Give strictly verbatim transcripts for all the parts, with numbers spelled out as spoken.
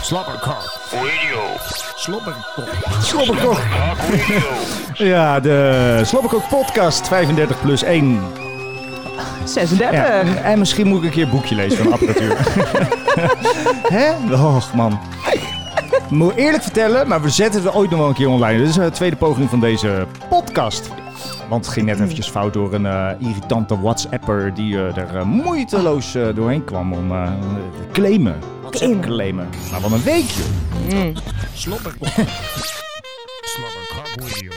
Slobberkok Radio. Slobberkok. Slobberkok. Ja, de Slobberkok podcast vijfendertig plus één. zesendertig. Ja, en misschien moet ik een keer een boekje lezen van apparatuur. Hè? Och man. Ik moet eerlijk vertellen, maar we zetten het ooit nog wel een keer online. Dit is de tweede poging van deze podcast. Want het ging net eventjes fout door een uh, irritante WhatsApper die uh, er uh, moeiteloos uh, doorheen kwam om uh, te claimen. WhatsApp claimen. Nou, wat een weekje. Mm. Slobberkok. Slobberkok Radio.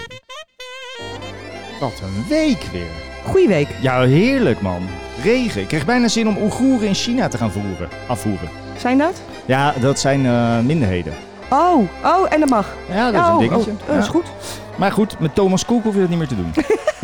Wat een week weer. Goeie week. Ja, heerlijk man. Regen. Ik kreeg bijna zin om Oeigoeren in China te gaan voeren, afvoeren. Zijn dat? Ja, dat zijn uh, minderheden. Oh, oh, en dat mag. Ja, dat is oh, een dingetje. Oh, oh, dat is Ja. goed. Maar goed, met Thomas Cook hoef je dat niet meer te doen.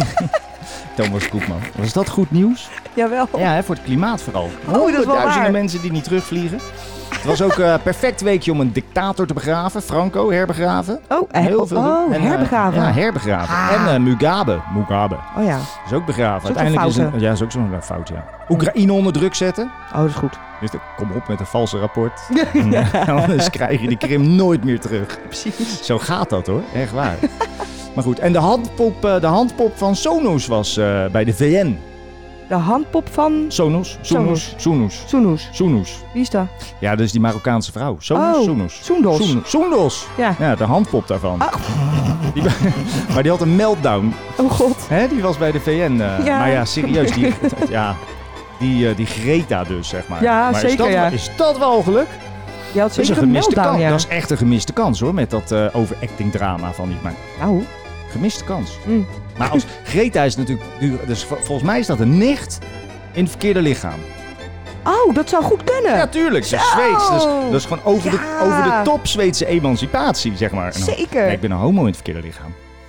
Thomas Cook, man. Was dat goed nieuws? Jawel. Ja, hè, voor het klimaat vooral. Oh, dat is wel Honderdduizenden waar. mensen die niet terugvliegen. Het was ook een uh, perfect weekje om een dictator te begraven. Franco, herbegraven. Oh, eh, Heel veel oh, doen. En, uh, herbegraven. Ja, herbegraven. Ah. En uh, Mugabe. Mugabe. Oh ja. Is ook begraven. Is ook Uiteindelijk is een een, fout, ja, is ook zo'n fout, ja. Oekraïne onder druk zetten. Oh, dat is goed. Dus de, kom op met een valse rapport. En anders krijg je de Krim nooit meer terug. Precies. Zo gaat dat hoor, echt waar. Maar goed, en de handpop, de handpop van Sonos was uh, bij de V N. De handpop van Sonos, Sonos, Sonos, Soenus. Sonos. Wie is dat? Ja, dus die Marokkaanse vrouw. Sonos, Oh, Sonos. Soendos. Soendos. Soendos. Ja. Ja, de handpop daarvan. Ah. Die, maar die had een meltdown. Oh god. Hè? Die was bij de V N. Uh, Ja. Maar ja, serieus. Die, ja, die, uh, die Greta dus, zeg maar. Ja, maar zeker, is dat, ja. Is dat wel geluk? Je had Dat is zeker een een gemiste meltdown, kans. ja. Dat is echt een gemiste kans hoor, met dat uh, overacting drama van die. Maar Nou. gemiste kans. Mm. Maar als Greta is natuurlijk, dus volgens mij is dat een nicht in het verkeerde lichaam. Oh, dat zou goed kunnen. Ja, tuurlijk. Dat is Zo. Zweeds. Dus, dat is gewoon over, Ja. de, over de top Zweedse emancipatie, zeg maar. En dan- Zeker. Ja, ik ben een homo in het verkeerde lichaam.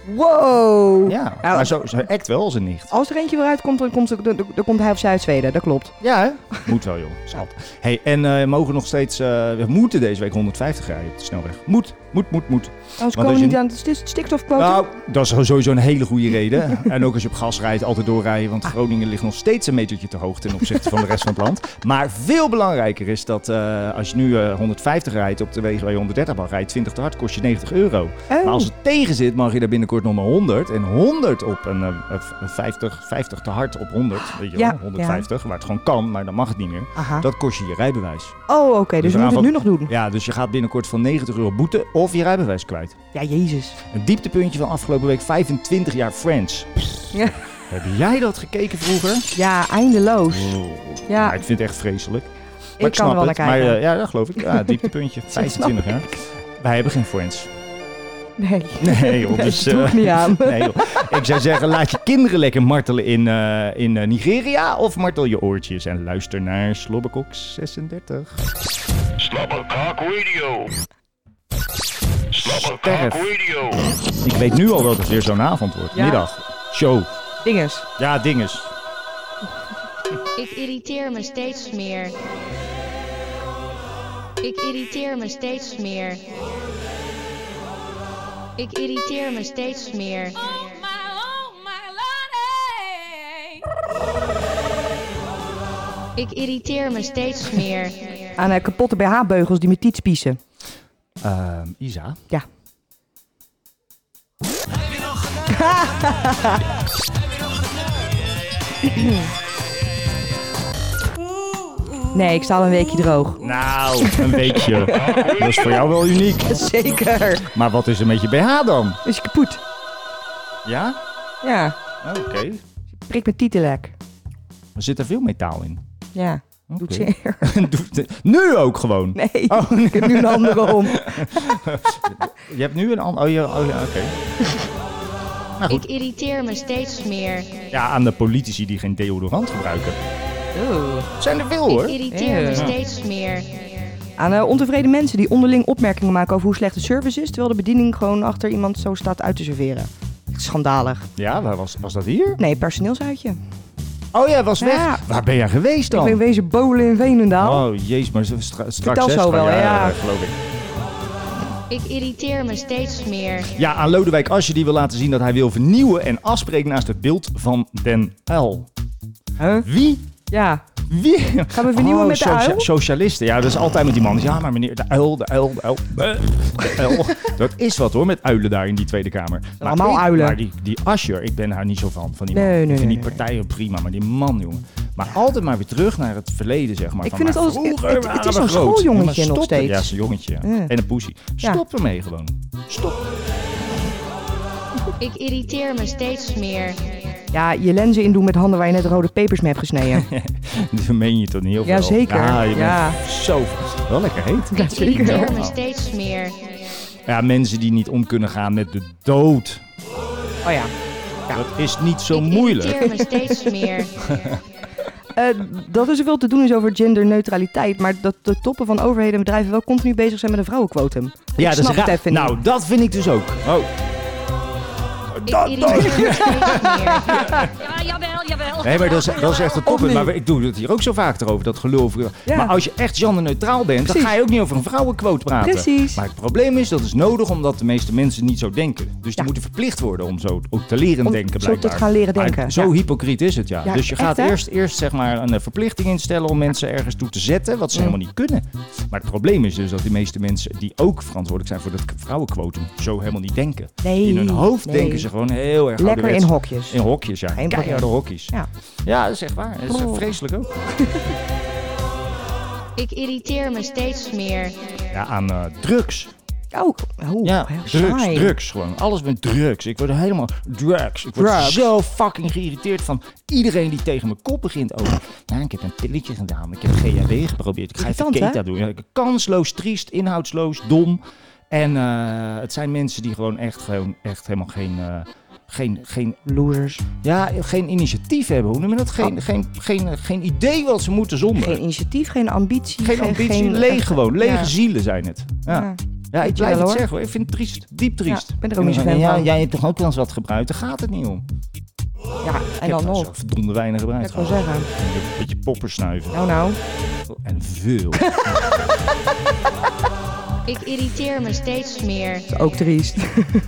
Wow. Ja, Ja, maar zo, zo act wel als een nicht. Als er eentje weer uitkomt, dan komt, dan, dan komt hij of zij uit Zweden. Dat klopt. Ja, hè? Moet wel, joh. Schat. Hey, en uh, we mogen nog steeds, uh, we moeten deze week honderdvijftig rijden op de snelweg. Moet, moet, moet, moet. Anders Want komen we als je niet aan de st- stikstofquota. Nou, dat is sowieso een hele goede reden. En ook als je op gas rijdt, altijd doorrijden. Want Groningen ligt nog steeds een metertje te hoog ten opzichte van de rest van het land. Maar veel belangrijker is dat uh, als je nu uh, honderdvijftig rijdt op de wegen waar je honderddertig mag rijden, twintig te hard, kost je negentig euro. Oh. Maar als het tegen zit, mag je daar binnenkort nog maar honderd. En honderd op een, uh, een vijftig, vijftig te hard op honderd. Weet je wel, Ja, honderdvijftig, waar het gewoon kan, maar dan mag het niet meer. Aha. Dat kost je je rijbewijs. Oh, oké. Okay. Dus we eraan moeten het van- nu nog doen. Ja, dus je gaat binnenkort van negentig euro boete of je rijbewijs kwijt. Ja, jezus. Een dieptepuntje van afgelopen week, vijfentwintig jaar Friends. Ja. Heb jij dat gekeken vroeger? Ja, eindeloos. Oh, Ja. maar ik vind het echt vreselijk. Maar Ik kan er wel naar het. kijken. Maar uh, ja, dat geloof ik. Ja, dieptepuntje. vijfentwintig jaar. Wij hebben geen Friends. Nee. Nee, joh. Nee, Dus, dat doe ik uh, niet aan. nee, joh. Ik zou zeggen, laat je kinderen lekker martelen in, uh, in uh, Nigeria of martel je oortjes en luister naar Slobberkok zesendertig. Slobberkok Radio. Slobberkok Sterf. Radio. Ik weet nu al dat het weer zo'n avond wordt. Ja. Middag. Show. Dinges. Ja, dinges. Ik irriteer me steeds meer. Ik irriteer me steeds meer. Ik irriteer me steeds meer. Ik irriteer me steeds meer. Aan uh, kapotte B H-beugels die met tiet spiezen. Uh, Isa. Ja. Nee, ik sta al een weekje droog. Nou, een weekje. Dat is voor jou wel uniek. Zeker. Maar wat is er met je B H dan? Is je kapot? Ja? Ja. Oké. Okay. Prik met tietenlek. Er zit er veel metaal in. Ja. Okay. Doet zeer. Doet het- nu ook gewoon? Nee, Oh. ik heb nu een andere om. Je hebt nu een ander... Oh ja, oh, ja oké. Okay. Nou Ik goed. irriteer me steeds meer. Ja, aan de politici die geen deodorant gebruiken. Oeh. Zijn er veel hoor. Ik irriteer me Ja. steeds meer. Aan uh, ontevreden mensen die onderling opmerkingen maken over hoe slecht de service is, terwijl de bediening gewoon achter iemand zo staat uit te serveren. Schandalig. Ja, waar was, was dat hier? Nee, personeelsuitje. Oh ja, was weg. Ja. Waar ben jij geweest dan? Ik ben wezen bowlen in Veenendaal. Oh jezus, maar stra- straks Vertel hè, zo straks- wel, ja, ja. geloof ik. Ik irriteer me steeds meer. Ja, aan Lodewijk Asscher die wil laten zien dat hij wil vernieuwen en afspreken naast het beeld van Den Uyl. Huh? Wie? Ja. Wie? Gaan we vernieuwen Oh, met de socia- uil? Socialisten. Ja, dat is altijd met die man. Ja, maar meneer, de uil, de uil, de uil. De uil. Dat is wat hoor, met uilen daar in die Tweede Kamer. Maar allemaal ik- uilen. Maar die, die Asscher, ik ben daar niet zo van. van die Nee, man. nee, ik vind nee, die nee. partijen prima, maar die man, jongen. Maar altijd maar weer terug naar het verleden, zeg maar. Ik Van, vind het maar altijd- vroeger het- het waren is we zo'n groot. schooljongetje Ja, maar nog stop er- steeds. Ja, zo'n jongetje. ja. Ja. En een poesie. Ja. Stop ermee gewoon. Stop. Ik irriteer me steeds meer. Ja, je lenzen indoen met handen waar je net rode pepers mee hebt gesneden. Dat meen je toch niet heel veel? Ja, zeker. Ja, je bent Ja. zo... Wel lekker heet. Ja, Ik zeker. irriteer me steeds meer. Ja, mensen die niet om kunnen gaan met de dood. Oh ja. Dat is niet zo Ik moeilijk. irriteer me steeds meer. Eh, dat er zoveel te doen is over genderneutraliteit, maar dat de toppen van overheden en bedrijven wel continu bezig zijn met een vrouwenquotum. Ja, Ik dat snap is het raar. even niet. Nou, dat vind ik dus ook. Oh. Ik Dat- irriteer me steeds meer. Ja, jawel, jawel. Nee, maar dat is, dat is echt een toppunt. niet. Maar ik doe het hier ook zo vaak erover, dat gelul over... Ja. Maar als je echt genderneutraal bent, dan Precies. ga je ook niet over een vrouwenquote praten. Precies. Maar het probleem is, dat is nodig omdat de meeste mensen niet zo denken. Dus die Ja. moeten verplicht worden om zo ook te leren Om denken, zo te blijkbaar. gaan leren Maar denken, zo ja. hypocriet is het, ja. Ja, dus je echt, gaat hè? eerst, eerst zeg maar een eh, verplichting instellen om mensen ergens toe te zetten, wat ze helemaal niet kunnen. Maar het probleem is dus dat die meeste mensen die ook verantwoordelijk zijn voor dat vrouwenquotum, zo helemaal niet denken. Nee, In hun hoofd nee. denken ze gewoon heel erg Lekker in ouderwets. hokjes. In hokjes, ja. Geen Keiharde probleem. hokjes. Ja. Ja, dat is echt waar. Dat is Oh. vreselijk ook. Ik irriteer me steeds meer. Ja, aan eh, drugs. Oh, oh Ja, heel drugs, saai. drugs gewoon. Alles met drugs. Ik word er helemaal drugs. Ik word Drugs. zo fucking geïrriteerd van iedereen die tegen mijn kop begint over. Ja, ik heb een pilletje gedaan. Ik heb G H B geprobeerd. Ik ga even Irritant, hè? keta doen. Ja, kansloos, triest, inhoudsloos, dom. En eh, het zijn mensen die gewoon echt, gewoon echt helemaal geen... eh, geen, geen, Losers. ja, geen initiatief hebben. Hoe noem je dat? Geen, Oh. geen, geen, geen idee wat ze moeten zonder. Geen initiatief, geen ambitie. Geen ambitie, geen- leeg echt- gewoon. Lege ja. zielen zijn het. Ja, ja. Ja. ik Ik blijf wel, het hoor. zeggen hoor. Ik vind het triest. Diep triest. Ja, ik ben er ook niet zo En dan fan zeggen, van. Ja, jij hebt toch ook wel eens wat gebruikt? Daar gaat het niet om. Ja, en Ik heb dan wel nog. zo verdomde weinig Dat gebruikt. kan ik wel zeggen. Een beetje popper snuiven. Nou, nou. En veel. Ik irriteer me steeds meer. Dat is ook triest.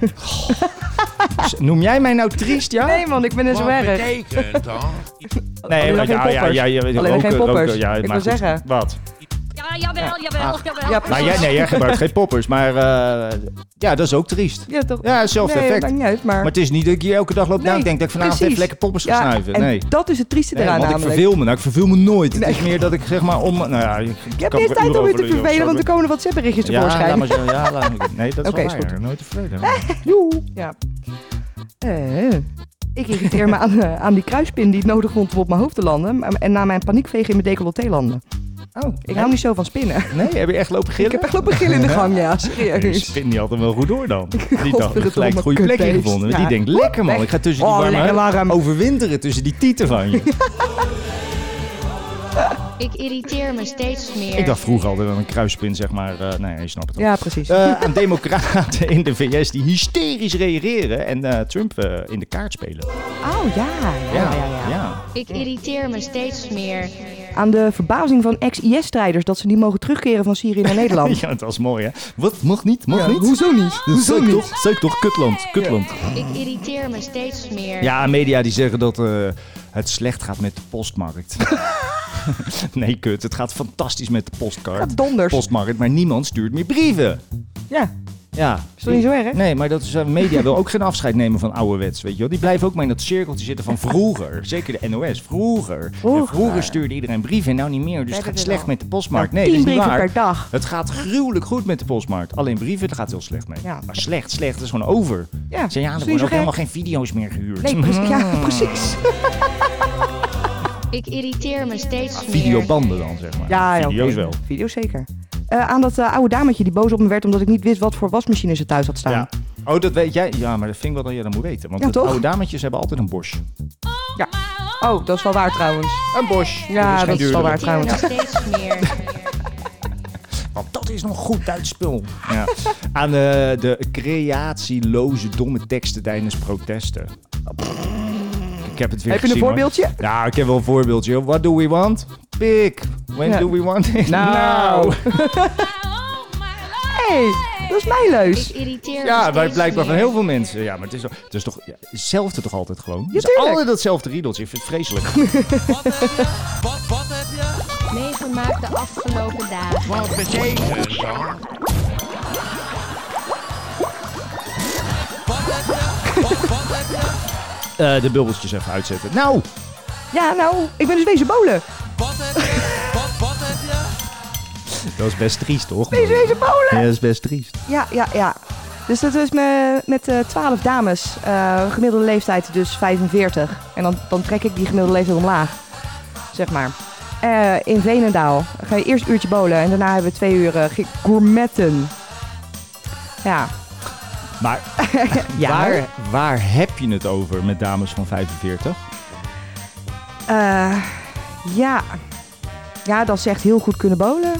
Noem jij mij nou triest, ja? Nee man, ik ben er zo erg. betekent dat? Nee, Alleen maar geen ja, ja, poppers. ja, ja, Alleen roken, geen poppers. roken, ja, Ik maar wil goed. zeggen. Wat? Ja, jawel, jawel, jawel. Ja, Nou, jij, nee, jij gebruikt geen poppers, maar uh, ja, dat is ook triest. Ja, toch? Ja, hetzelfde nee, effect. maakt niet uit, maar... Maar het is niet dat ik hier elke dag loop Nee, na en denk dat ik vanavond precies. even lekker poppers ga ja, snuiven. en Nee. dat is het trieste Nee, eraan want ik namelijk. verveel me. Nou, ik verveel me nooit. Het Nee. is meer dat ik zeg maar om... Nou ja, ik, Je ik hebt kan niet er tijd om uren je te over lullen, vervelen, want zo. er komen er wat zepperichtjes Ja, tevoorschijn. laat maar zo. Ja, laat maar- nee, dat is Oké, wel is waar. goed. Nooit tevreden. Joe. Ja. Eh, ik irriteer me aan, eh, aan die kruispin die het nodig vond om op mijn hoofd te landen. maar- En na mijn paniekvegen in mijn decolleté landen. Oh, Ik hou niet zo van spinnen. Nee, heb je echt lopen gillen? Ik heb echt lopen gillen in de gang, ja. Die Serieus. spin die had hem wel goed door dan. Die dacht, Godverdomme, gelijk het goede plekje kutbeest. gevonden. Die Ja. denkt, lekker man, Weg. ik ga tussen die Oh, warme lekker warm. overwinteren tussen die tieten van je. Ik irriteer me steeds meer. Ik dacht vroeger altijd dat een kruispin, zeg maar, uh, nee, je snapt het wel. Ja, precies. Uh, aan democraten in de V S die hysterisch reageren en uh, Trump uh, in de kaart spelen. Oh, ja. Ja, ja, ja. ja. Ik irriteer me steeds meer. Aan de verbazing van ex-I S-strijders dat ze niet mogen terugkeren van Syrië naar Nederland. Ja, dat was mooi hè. Wat, mag niet, mag Ja, niet? hoezo niet? Hoezo Zeuk niet? toch, zeuk toch, kutland, kutland. Ik irriteer me steeds meer. Ja, media die zeggen dat uh, het slecht gaat met de postmarkt. Nee, kut. Het gaat fantastisch met de postkaart. Gaat donders. Postmarkt, maar niemand stuurt meer brieven. Ja, Ja. is toch niet zo erg? Nee, maar dat is, uh, media wil ook geen afscheid nemen van ouderwets, weet je wel. Die blijven ook maar in dat cirkeltje zitten van vroeger. Zeker de N O S. Vroeger. Vroeger. En vroeger stuurde iedereen brieven en nou niet meer. Dus het gaat slecht met de postmarkt. Nee, Tien dat is niet brieven waar. per dag. Het gaat gruwelijk goed met de postmarkt. Alleen brieven, daar gaat het heel slecht mee. Ja. Maar slecht, slecht, dat is gewoon over. Ja, Zeg, ja, er is niet worden zo ook helemaal gek. geen video's meer gehuurd. Nee, precies. Ja, precies. Ik irriteer me steeds meer. Videobanden dan, zeg maar. Ja, ja, Video's oké. wel. Video's zeker. Uh, aan dat uh, oude dametje die boos op me werd omdat ik niet wist wat voor wasmachine ze thuis had staan. Ja. Oh, dat weet jij? Ja, maar dat vind ik wel dat je dat moet weten. Want Ja, de toch? oude dametjes hebben altijd een Bosch. Oh, dat is wel waar trouwens. Een Bosch. Ja, geen dat is wel duurdere. waar Ik irriteer trouwens. me steeds meer. Want dat is nog goed Duits spul. Ja. Aan de, de creatieloze domme teksten tijdens protesten. Ik heb het weer Heb je een gezien, hoor. voorbeeldje? Ja, ik heb wel een voorbeeldje. What do we want? Pig. When Ja. do we want it? Nou. Now. Hey, dat is mijn leus. Ik irriteer me Ja, steeds maar blijkbaar van meer. heel veel mensen. Ja, maar het is, toch- het is toch ja, hetzelfde toch altijd gewoon? Ja, het is tuurlijk. altijd datzelfde riedeltje. Ik vind het vreselijk. Wat heb je? Wat, wat heb je? meegemaakt de afgelopen dagen? Wat betekent dat? Uh, de bubbeltjes even uitzetten. Nou! Ja, nou, ik ben dus wezen bowlen. Wat heb je? Wat, wat heb je? Dat is best triest, toch? Wezen wezen bowlen! Ja, dat is best triest. Ja, ja, ja. Dus dat is met, met uh, twaalf dames. Uh, gemiddelde leeftijd dus vijfenveertig. En dan, dan trek ik die gemiddelde leeftijd omlaag. Zeg maar. Uh, in Veenendaal ga je eerst een uurtje bowlen. En daarna hebben we twee uur uh, gourmetten. Ja. Maar ja. waar, waar heb je het over met dames van vijfenveertig? Uh, ja. Ja, dat ze echt heel goed kunnen bowlen.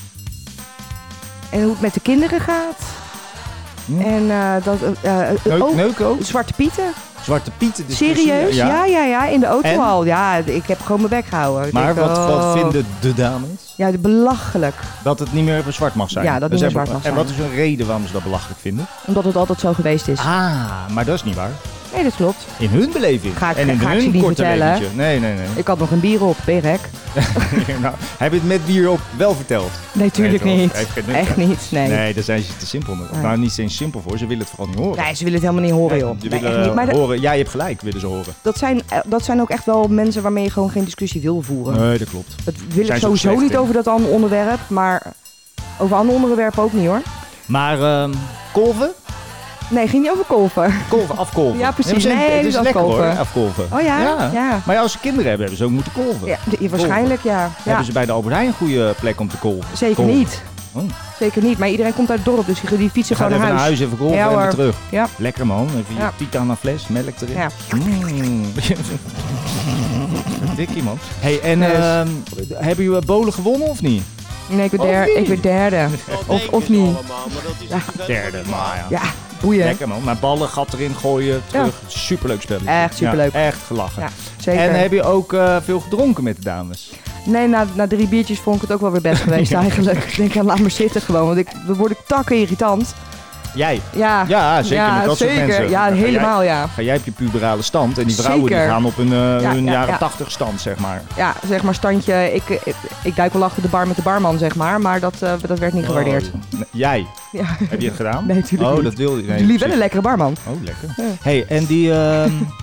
En hoe het met de kinderen gaat. Hm. En uh, dat... Uh, uh, Neuk, ook, neuk ook? Zwarte Pieten. Zwarte Pieten discussie. Serieus? Ja, ja, ja. ja in de auto en? al. Ja, ik heb gewoon mijn bek gehouden. Maar denk, wat, oh. wat vinden de dames? Ja, belachelijk. Dat het niet meer even zwart mag zijn. Ja, dat het dus niet meer hebben, zwart mag en zijn. wat is een reden waarom ze dat belachelijk vinden? Omdat het altijd zo geweest is. Ah, maar dat is niet waar. Nee, dat klopt. In hun beleving. Ga ik, en in ga hun ik ze niet korte vertellen. leventje. Nee, nee, nee. Ik had nog een bier op, Berek. nou, heb je het met bier op wel verteld? Nee, tuurlijk nee, niet. Heeft geen nut. Echt niet, nee. Nee, daar zijn ze te simpel mee. Nee. Nou, niet eens simpel voor. Ze willen het vooral niet horen. Nee, ze willen het helemaal niet horen, joh. Ze Nee, willen echt niet. Maar dat, horen. Ja, je hebt gelijk, willen ze horen. dat, zijn, dat zijn ook echt wel mensen waarmee je gewoon geen discussie wil voeren. Nee, dat klopt. Dat wil ik Zijn ze ook sowieso slecht niet in. over dat andere onderwerp, maar over andere onderwerpen ook niet, hoor. Maar uh, kolven? Nee, ging niet over kolven. Kolven, afkolven. Ja, precies. Nee, Nee, het niet is lekker afkolven. hoor, afkolven. Oh ja? ja? Ja. Maar ja, als ze kinderen hebben, hebben ze ook moeten kolven. Ja, de- waarschijnlijk, ja. ja. Hebben ze bij de Albert Heijn een goede plek om te kolven? Zeker Kolven. niet. Oh. Zeker niet. Maar iedereen komt uit het dorp, dus die, die fietsen Ga gewoon even naar naar huis. huis, even kolven Ja, en weer hoor. terug. Ja. Lekker man, even je Ja. Titana fles, melk erin. Ja. Mm. Dikkie man. Hey, en Yes. uh, hebben jullie bolen gewonnen of niet? Nee, ik ben, Of der, niet? ik ben derde. Of, of niet. Ja. Derde, maar ja. Ja, boeien. Lekker man. Maar ballen, gat erin gooien, terug. Superleuk spelletje. Echt superleuk. Ja, echt gelachen. Ja, zeker. En heb je ook uh, veel gedronken met de dames? Nee, na, na drie biertjes vond ik het ook wel weer best geweest Ja. eigenlijk. Ik denk, ja, laat maar zitten gewoon, want ik, dan word ik takken irritant. Jij? Ja, Ja, zeker ja, met dat zeker. soort mensen. Ja, Dan ga helemaal jij, ja. Ga jij op je puberale stand en die vrouwen Zeker. die gaan op hun, uh, Ja, hun ja, jaren ja. tachtig stand, zeg maar. Ja, zeg maar standje, ik, ik, ik duik wel achter de bar met de barman, zeg maar, maar dat, uh, dat werd niet gewaardeerd. Oh, nee, jij? Ja. Heb je het gedaan? Nee, natuurlijk Oh, niet. dat wilde je. Nee, Jullie wel precies. een lekkere barman. Oh, lekker. Ja. Hey, en die, uh,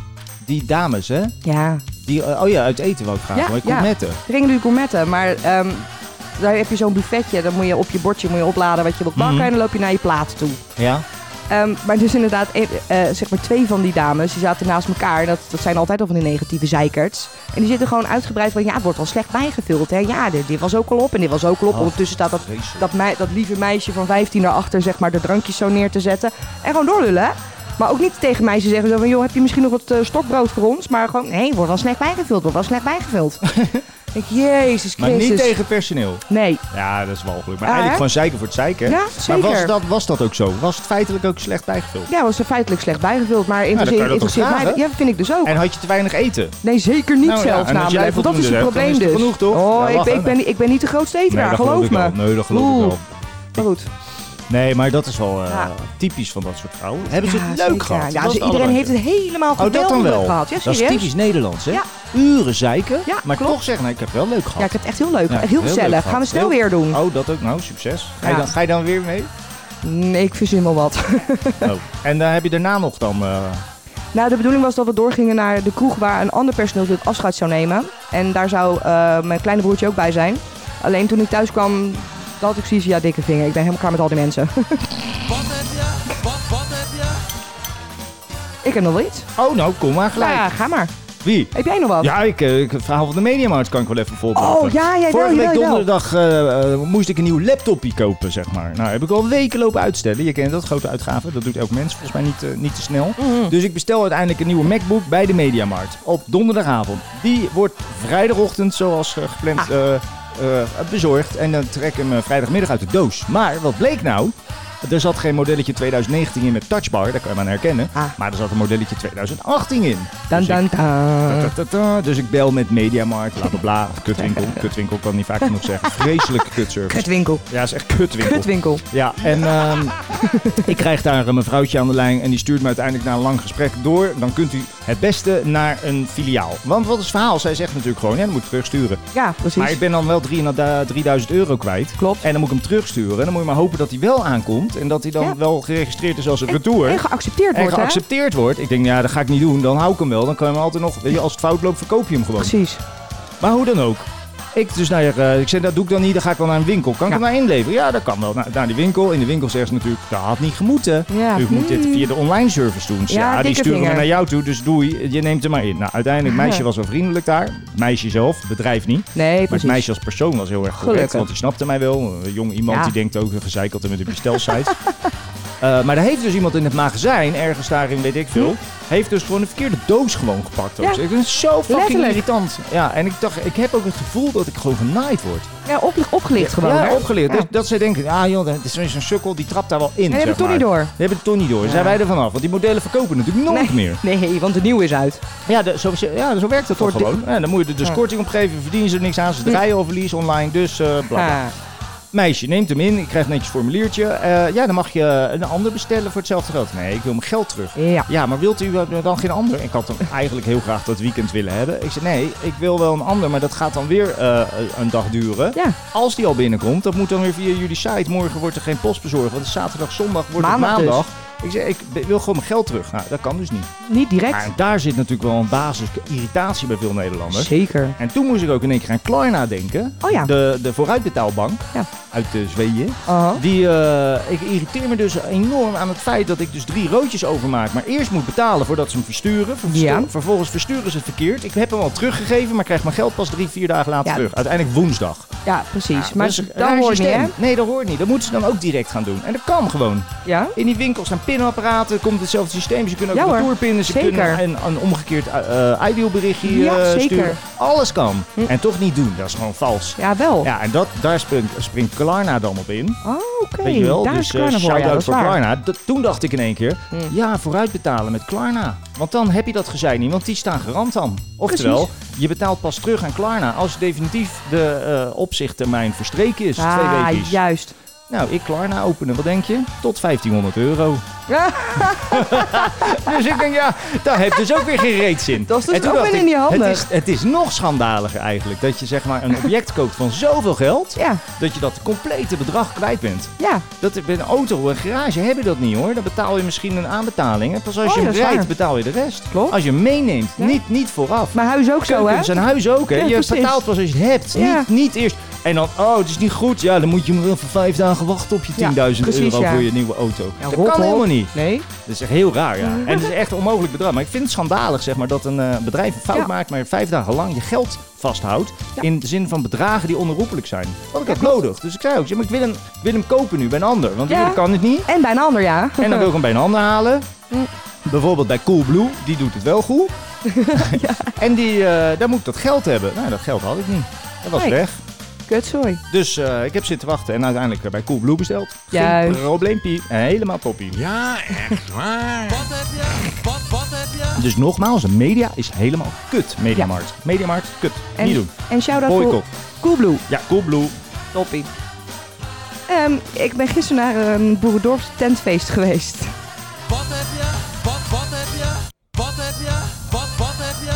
die dames, hè? Ja, Die, uh, oh ja, uit eten wou ik gaan. Ja, maar ik ja. kom netten. we gingen nu gourmetten, maar um, daar heb je zo'n buffetje, dan moet je op je bordje moet je opladen wat je wilt bakken Mhm. en dan loop je naar je plaat toe. Ja? Um, maar dus inderdaad, eh, eh, zeg maar twee van die dames, die zaten naast elkaar. Dat, dat zijn altijd al van die negatieve zeikerts. En die zitten gewoon uitgebreid van, ja, het wordt wel slecht bijgevuld. Hè? Ja, dit, dit was ook al op en dit was ook al op. Oh, Ondertussen staat dat, vreselijk. dat, mei, dat lieve meisje van vijftien daarachter, zeg maar, de drankjes zo neer te zetten. En gewoon doorlullen, hè. Maar ook niet tegen meisjes zeggen zo van, joh, heb je misschien nog wat uh, stokbrood voor ons? Maar gewoon, nee, wordt wel slecht bijgevuld, wordt wel slecht bijgevuld. Ik, Jezus Maar Christus. niet tegen personeel. Nee. Ja, dat is walgelijk. Maar Ja, eigenlijk hè? gewoon zeiken voor het zeiken. Ja, Maar zeker. was dat, was dat ook zo? Was het feitelijk ook slecht bijgevuld? Ja, was er feitelijk slecht bijgevuld, maar dan interesseert, kan je dat toch interesseert mij... vragen? Ja, vind ik dus ook. En had je te weinig eten? Nee, zeker niet Nou ja, zelfs en als jij namelijk. Want dat is het voldoende probleem hebt, dan is dus. het genoeg, toch? Oh, Ja, ik, lachen. ben, ik, ben, ik ben niet de grootste eteraar, dat geloof ik me. wel. Nee, dat geloof Oeh. ik wel. Maar goed. Nee, maar dat is wel uh, Ja. typisch van dat soort vrouwen. Hebben ze Ja, het leuk zeker. gehad? Ja, Was ze- het iedereen allebei heeft het helemaal Oh, dat dan geweldig wel. gehad. Ja, dat is serieus? typisch Nederlands, hè? Ja. Uren zeiken, Ja, maar klopt. toch zeggen, nee, ik heb het wel leuk gehad. Ja, ik heb het echt heel leuk. Ja, echt heel heel leuk gezellig. gehad. Gaan we snel Heel- weer doen. Oh, dat ook. Nou, succes. Ga je, Ja. dan, ga je dan weer mee? Nee, ik verzin wel wat. Oh. En dan heb je daarna nog dan... Uh, Nou, de bedoeling was dat we doorgingen naar de kroeg waar een ander personeel het afscheid zou nemen. En daar zou uh, mijn kleine broertje ook bij zijn. Alleen toen ik thuis kwam, had ik zoiets van, ja, dikke vinger. Ik ben helemaal klaar met al die mensen. Wat heb je? Wat, wat heb je? Ik heb nog wel iets. oh, nou, kom maar gelijk. Ja, ga maar. Wie? Heb jij nog wat? Ja, ik, uh, ik, het verhaal van de Mediamarkt kan ik wel even volbrengen. Oh, ja, jij wel, Vorige week jawel, jawel. donderdag uh, uh, moest ik een nieuw laptopje kopen, zeg maar. Nou, heb ik al weken lopen uitstellen. Je kent dat, grote uitgaven. Dat doet elk mens volgens mij niet, uh, niet te snel. Mhm. Dus ik bestel uiteindelijk een nieuwe MacBook bij de Mediamarkt. Op donderdagavond. Die wordt vrijdagochtend, zoals uh, gepland, Ah. uh, uh, bezorgd. En dan trek ik hem uh, vrijdagmiddag uit de doos. Maar wat bleek nou? Er zat geen modelletje twintig negentien in met touchbar, dat kan je maar herkennen. Ah. Maar er zat een modelletje twintig achttien in. Dan, Dus ik- dan, dan. Ta, ta, ta. Dus ik bel met Mediamarkt, bla bla bla. Of kutwinkel. Kutwinkel kan niet vaak genoeg zeggen. Vreselijke kutservice. Kutwinkel. Ja, is echt kutwinkel. Kutwinkel. Ja, en ehm, ik krijg daar een mevrouwtje aan de lijn en die stuurt me uiteindelijk na een lang gesprek door. Dan kunt u het beste naar een filiaal. Want wat is het verhaal? Zij zegt natuurlijk gewoon, ja, dan moet ik terugsturen. Ja, precies. Maar ik ben dan wel drieduizend euro kwijt. Klopt. En dan moet ik hem terugsturen. En dan moet je maar hopen dat hij wel aankomt. En dat hij dan Ja. wel geregistreerd is als een En- retour. En geaccepteerd En wordt, hè? geaccepteerd wordt. Ik denk, ja, dat ga ik niet doen. Dan hou ik hem wel. Dan kan je hem altijd nog, weet je, als het fout loopt, verkoop je hem gewoon. Precies. Maar hoe dan ook. Ik dus naar, uh, ik zei, dat doe ik dan niet. Dan ga ik wel naar een winkel. Kan ik Ja. hem naar inleveren? Ja, dat kan wel. Naar, naar die winkel. In de winkel zeggen ze natuurlijk, dat had niet gemoeten. Ja. U moet dit via de online service doen. Ja, Ja, die dikke sturen we vinger. naar jou toe. Dus doei, je neemt hem maar in. Nou, uiteindelijk, het meisje was wel vriendelijk daar. Het meisje zelf, het bedrijf niet. Nee, Maar precies. het meisje als persoon was heel erg correct. Gelukkig. Want die snapte mij wel. Een jong iemand Ja. die denkt ook, gezeik altijd met de bestelsite. Uh, maar er heeft dus iemand in het magazijn, ergens daarin weet ik veel, heeft dus gewoon een verkeerde doos gewoon gepakt. Ook. Ja. Ik vind het zo fucking Letterlijk. irritant. Ja, en ik dacht, ik heb ook het gevoel dat ik gewoon genaaid word. Ja, op, opgelicht gewoon, Ja, hè? opgeleerd. Ja. Dat, dat zij denken, ah joh, dat is zo'n sukkel, die trapt daar wel in. En die hebben zeg het toch maar. niet door. Die hebben het toch niet door. Ja. Zijn wij er vanaf? Want die modellen verkopen natuurlijk nooit meer. Nee, want de nieuwe is uit. Ja, de, zo, ja, zo werkt het toch Voor de- gewoon. Ja, dan moet je er dus Ja. korting op geven, verdienen ze er niks aan. Ze draaien al verlies online, dus uh, bla bla. Ah. Meisje, neemt hem in. Ik krijg netjes een formuliertje. Uh, ja, dan mag je een ander bestellen voor hetzelfde geld. Nee, ik wil mijn geld terug. Ja. Ja, maar wilt u dan geen ander? Ik had hem eigenlijk heel graag dat weekend willen hebben. Ik zei, nee, ik wil wel een ander, maar dat gaat dan weer uh, een dag duren. Ja. Als die al binnenkomt, dat moet dan weer via jullie site. Morgen wordt er geen post bezorgd, want het is zaterdag, zondag wordt Maandag het maandag. dus. Ik zei, ik wil gewoon mijn geld terug. Nou, dat kan dus niet. Niet direct. Maar daar zit natuurlijk wel een basis irritatie bij veel Nederlanders. Zeker. En toen moest ik ook in één keer aan Klarna denken. Oh ja. De, de vooruitbetaalbank Ja. uit de Zweden. Uh-huh. Die, uh, ik irriteer me dus enorm aan het feit dat ik dus drie roodjes overmaak. Maar eerst moet betalen voordat ze hem versturen. Verstu- Ja. Vervolgens versturen ze het verkeerd. Ik heb hem al teruggegeven, maar krijg mijn geld pas drie, vier dagen later Ja. terug. Uiteindelijk woensdag. Ja, precies. Ja, maar dat is een dat raar hoort niet, systeem. hè? Nee, dat hoort niet. Dat moeten ze dan ook direct gaan doen. En dat kan gewoon. Ja? In die winkels zijn pinapparaten, komt hetzelfde systeem. Ze kunnen ook Ja, hoor. retourpinnen, ze Zeker. kunnen een, een omgekeerd uh, ideal berichtje Ja, uh, zeker. sturen. Alles kan. Hm. En toch niet doen. Dat is gewoon vals. Ja, wel. Ja, en dat, daar springt, springt Klarna dan op in. Oh, oké. Weet je wel? Daar Dus is uh, Klarna voor. Ja, dat shout-out is voor waar. Klarna. D- toen dacht ik in één keer, Hm. ja, vooruitbetalen met Klarna. Want dan heb je dat gezeik niet, want die staan garant dan. Oftewel, Precies. je betaalt pas terug aan Klarna als definitief de uh, opzichttermijn verstreken is. Ah, twee weken. juist. Nou, ik Klarna openen, wat denk je? Tot vijftienhonderd euro. Dus ik denk, ja, daar heeft dus ook weer geen reets in. Dat is dus En toen ook dacht weer ik, niet handig. Het is, het is nog schandaliger eigenlijk. Dat je zeg maar een object koopt van zoveel geld, Ja, dat je dat complete bedrag kwijt bent. ja. Dat bij een auto, een garage hebben dat niet hoor. Dan betaal je misschien een aanbetaling. En pas als Oh, je hem dat is rijdt, waar. betaal je de rest. Klopt. Als je hem meeneemt, Ja. niet, niet vooraf. Mijn huis ook zo, hè? Keukens en huis ook, hè? Ja, je precies. betaalt pas als je het hebt. Ja. Niet, niet eerst. En dan, oh, het is niet goed. Ja, dan moet je maar wel voor vijf dagen wachten op je Ja, tienduizend precies, euro ja. voor je nieuwe auto. Ja, dat rot kan op. helemaal niet. Nee. Dat is echt heel raar, ja. En het is echt een onmogelijk bedrag. Maar ik vind het schandalig, zeg maar, dat een uh, bedrijf een fout Ja. maakt, maar vijf dagen lang je geld vasthoudt. Ja. In de zin van bedragen die onherroepelijk zijn. Wat ik heb nodig. Dus ik zei ook, zeg maar, ik wil hem, ik wil hem kopen nu bij een ander. Want Ja. ik kan het niet. En bij een ander, ja. En dan wil ik hem bij een ander halen. Mm. Bijvoorbeeld bij Coolblue, die doet het wel goed. En die, uh, daar moet ik dat geld hebben. Nou, dat geld had ik niet. Dat was Nee. weg. Kutzooi. Dus uh, ik heb zitten wachten en uiteindelijk uh, bij Coolblue besteld. Geen Juist. probleempie. Helemaal toppie. Ja, echt waar. Wat heb je? Wat, wat heb je? Dus nogmaals, de media is helemaal kut. Mediamarkt. Mediamarkt, kut. En, Niet doen. en shout-out voor Boycott. Coolblue. Ja, Coolblue. Toppie. Um, ik ben gisteren naar een boerendorps tentfeest geweest. Wat heb je? Wat, wat heb je? Wat heb je? Wat, wat heb je?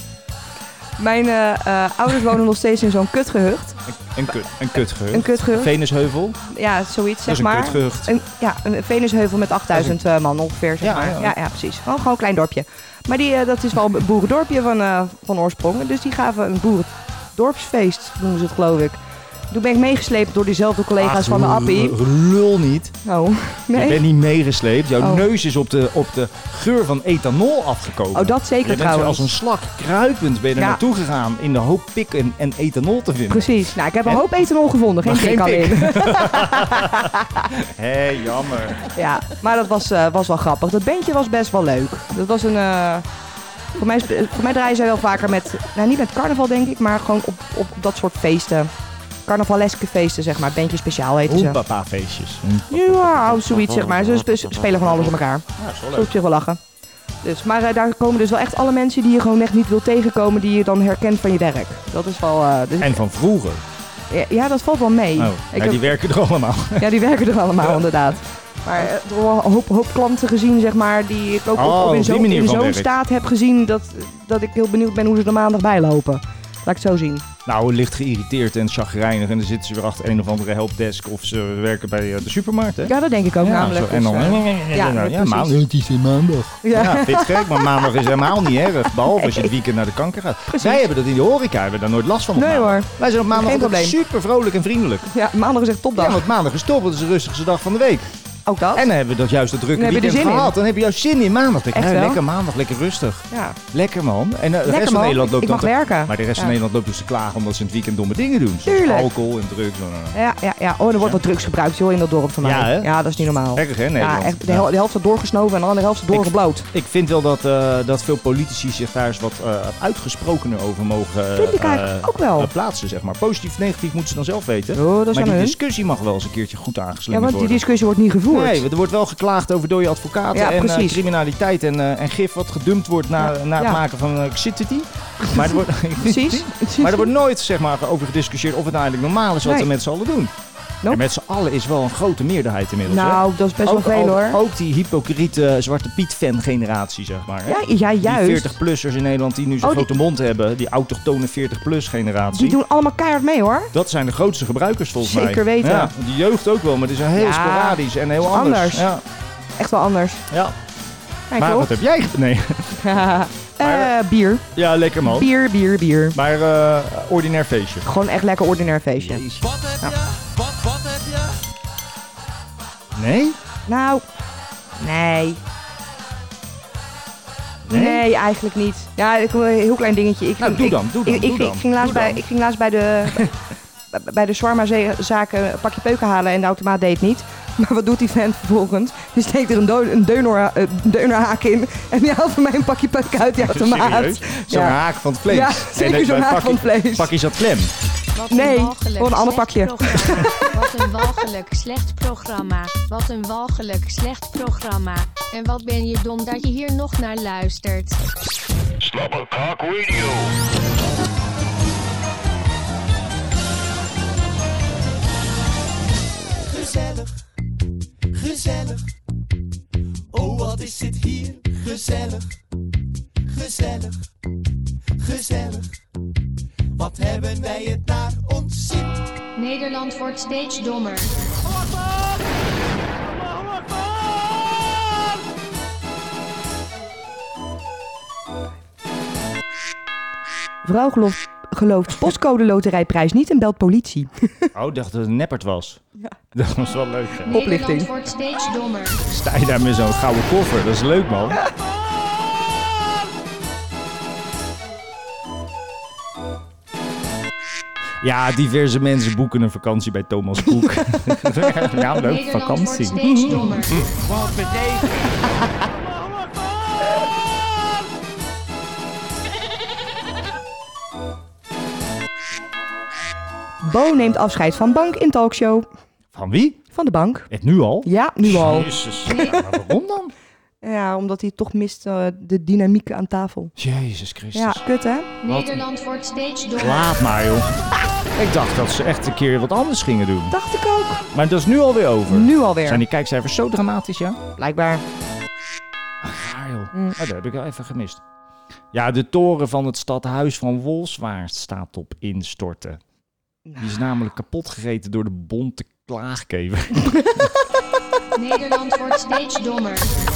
Mijn uh, uh, ouders wonen nog steeds in zo'n kutgehucht. Een, een kut. Een kutgehucht. Een kutgehucht. Venusheuvel. Ja, zoiets, Dat zeg is een maar. kutgehucht. Een, ja, een Venusheuvel met achtduizend uh, man ongeveer, zeg Ja, maar. ja. Ja, ja, precies. Gewoon, gewoon een klein dorpje. Maar die, uh, dat is wel een boerendorpje van, uh, van oorsprong. Dus die gaven een boerendorpsfeest, noemen ze het geloof ik. Toen ben ik meegesleept door diezelfde collega's Ach, van de Appie. r- Lul niet. Oh, Je nee. bent niet meegesleept. Jouw Oh. neus is op de, op de geur van ethanol afgekomen. Oh, dat zeker Je bent zo trouwens. als een slak kruipend ben je er Ja. naartoe gegaan in de hoop pik en, en ethanol te vinden. Precies. Nou, ik heb een En- hoop ethanol gevonden. Geen Maar pik geen alleen. Hé, hey, jammer. Ja, maar dat was, uh, was wel grappig. Dat bandje was best wel leuk. Dat was een... Uh, voor, mij, sp- voor mij draaien zij wel vaker met... Nou, niet met carnaval denk ik, maar gewoon op, op dat soort feesten. Carnavaleske feesten, zeg maar. Bandje speciaal heten ze. Oepapa feestjes. Ja, zoiets zeg maar. Ze sp- spelen van alles op elkaar. Ja, dat is wel Zo leuk. op zich wel lachen. Dus, maar uh, daar komen dus wel echt alle mensen die je gewoon echt niet wil tegenkomen, die je dan herkent van je werk. Dat is wel... Uh, dus En van vroeger. ja, ja, dat valt wel mee. Oh, Ik ja, heb- die werken er allemaal. Ja, die werken er allemaal inderdaad. Maar uh, door een hoop, hoop klanten gezien, zeg maar, die ik ook, Oh, ook in op die zo'n manier in van zo'n werk. staat heb gezien dat, dat ik heel benieuwd ben hoe ze er maandag bij lopen. Laat ik het zo zien. Nou, licht geïrriteerd en chagrijnig. En dan zitten ze weer achter een of andere helpdesk of ze werken bij uh, de supermarkt, hè? Ja, dat denk ik ook Ja, namelijk. zo, en dan... Dus, uh, ja, ja, ja, precies. maandag. Het is maandag. Ja. Ja, vind je het gek? Maar maandag is helemaal niet erg. Behalve als je het weekend naar de kanker gaat. Precies. Wij hebben dat in de horeca. We hebben daar nooit last van op Nee maandag. hoor. Wij zijn op maandag Geen altijd probleem. super vrolijk en vriendelijk. Ja, maandag is echt topdag. Ja, want maandag is top. Dat is de rustigste dag van de week. Ook dat. En dan hebben we dat juist het drukke Dan heb je er weekend zin in. gehad. Dan heb je juist zin in maandag. Denk ik, Echt ja, wel? lekker maandag, lekker rustig. Ja. Lekker man. En uh, de Lekker, rest van man. Nederland loopt Ik dan mag te- werken. Maar de rest van Ja. Nederland loopt dus te klagen omdat ze in het weekend domme dingen doen. Zoals Tuurlijk. alcohol en drugs. En, uh, Ja, ja, ja. Oh, er wordt wat drugs gebruikt, joh, in dat dorp van mij. Ja, hè? Ja, dat is niet normaal. Erg hè, Ja, Nederland. echt, de, hel- de helft wordt doorgesnoven en de andere helft wordt doorgebloot. Ik vind wel dat, uh, dat veel politici zich daar eens wat uh, uitgesprokener over mogen uh, Vind ik eigenlijk ook wel. uh, plaatsen. Zeg maar. Positief of negatief moeten ze dan zelf weten. Oh, dat is maar aan die hun. discussie mag wel eens een keertje goed Ja, aangeslingerd want die worden. discussie wordt niet gevoerd. Nee, er wordt wel geklaagd over dode advocaten Ja, en uh, precies. criminaliteit en, uh, en gif wat gedumpt wordt na, Ja, na het ja. maken van uh, Xitity. Maar er wordt, Precies. maar er wordt nooit zeg maar, over gediscussieerd of het nou eigenlijk normaal is wat Nee. we met z'n allen doen. Nope. En met z'n allen is wel een grote meerderheid inmiddels. hè? Nou, dat is best ook, wel veel ook, hoor. Ook die hypocriete Zwarte Piet fan generatie, zeg maar. Hè? Ja, ja, Die juist. veertig-plussers in Nederland die nu zo'n Oh, die- grote mond hebben. Die autochtone veertig-plus generatie. Die doen allemaal keihard mee hoor. Dat zijn de grootste gebruikers volgens mij. Zeker weten. Ja, die jeugd ook wel, maar het is een heel Ja, sporadisch en heel is anders. anders. Ja, Echt wel anders. ja. Kijk Maar op. wat heb jij... ge- Nee. Eh, bier. Ja, lekker man. Bier, bier, bier. Maar uh, ordinair feestje. Gewoon echt lekker ordinair feestje. Wat heb je? Wat, wat heb je? Nee? Nou, nee. Nee? Nee, eigenlijk niet. Ja, ik wil een heel klein dingetje. Ik Nou, ging, doe ik- dan, doe dan, Ik, doe ik, dan, ik ging laatst doe bij, dan. ik ging laatst bij de, bij- bij de shawarma-zaken een pakje peuken halen en de automaat deed het niet. Maar wat doet die vent vervolgens? Die steekt er een, do- een deuner, een deunerhaak in en die haalt voor mij een pakje peuken uit die automaat. Serieus? Zo'n Ja. haak van het vlees. Ja, En zeker dan zo'n bij haak pakje- van het vlees. Pakje zat klem. Wat Nee, een walgelijk gewoon een ander slecht pakje. programma. Wat een walgelijk slecht programma. Wat een walgelijk slecht programma. En wat ben je dom dat je hier nog naar luistert. Slobberkok Radio. Gezellig, gezellig. Oh, wat is het hier gezellig. Gezellig, gezellig. Wat hebben wij het naar ons zin. Nederland wordt steeds dommer. Vrouw gelooft, gelooft postcode loterijprijs niet en belt politie. Oh, ik dacht dat het een neppert was. Ja. Dat was wel leuk. Hè? Oplichting. Nederland wordt steeds dommer. Sta je daar met zo'n gouden koffer? Dat is leuk, man. Ja, diverse mensen boeken een vakantie bij Thomas Cook. Ja, leuk, Nederland wordt vakantie. steeds dommer. Wat betekent? Bo neemt afscheid van bank in talkshow. Van wie? Van de bank. Het nu al? Ja, nu al. Jezus. Ja, maar waarom dan? Ja, omdat hij toch mist uh, de dynamiek aan tafel. Jezus Christus. Ja, kut hè? Nederland wordt steeds dommer. Laat maar, joh. Ik dacht dat ze echt een keer wat anders gingen doen. Dacht ik ook. Maar dat is nu alweer over. Nu alweer. Zijn die kijkcijfers zo dramatisch, ja? Blijkbaar. Raar, joh. Mm. Oh, dat heb ik wel even gemist. Ja, de toren van het stadhuis van Wolswaard staat op instorten. Die is namelijk kapot gereten door de bonte klaagkever. Nederland wordt steeds dommer.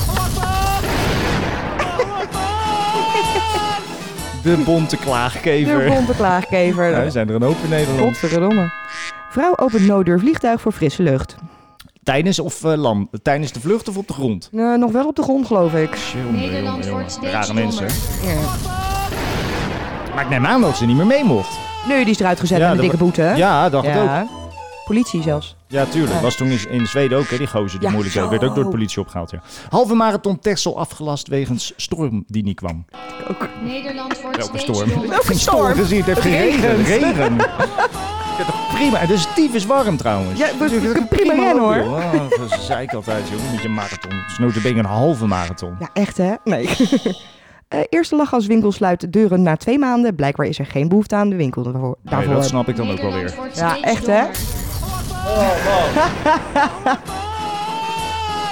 De bonte klaagkever. De bonte klaagkever. Ja, we zijn er een hoop in Nederland. Godverdomme. Vrouw opent nooddeur vliegtuig voor frisse lucht. Tijdens of uh, lam? Tijdens de vlucht of op de grond? Uh, nog wel op de grond, geloof ik. Jongen, Nederland jongen, wordt jongen. steeds Rare mensen. dommer. Ja. Maar ik neem aan dat ze niet meer mee mocht. Nee, die is eruit gezet Ja, met een dat dikke boete, hè? Ja, dacht ik ook. Ja. Politie zelfs. Ja, tuurlijk. Ja. Was toen in- in Zweden ook, hè, die gozer die Ja, moeilijk zo. deed. Werd ook door de politie opgehaald, ja. Halve marathon Texel afgelast wegens storm die niet kwam. Nederland wordt Welke steeds storm? dommer. Welke Geen storm? gezien, het heeft geregend. Regent. Regen. Ja, toch prima. Het is tyfus warm trouwens. Ja, we- Dus we- het prima rennen, ook, hoor. joh. Oh, dat zei ik altijd, joh. Met je marathon. Het is notabene een halve marathon. Ja, echt hè? Nee. Uh, eerste lachgaswinkel sluit de deuren na twee maanden. Blijkbaar is er geen behoefte aan de winkel daarvoor. Nee, daarvoor. dat snap ik dan ook wel Nederland weer. wordt Ja, steeds echt, hè? dommer.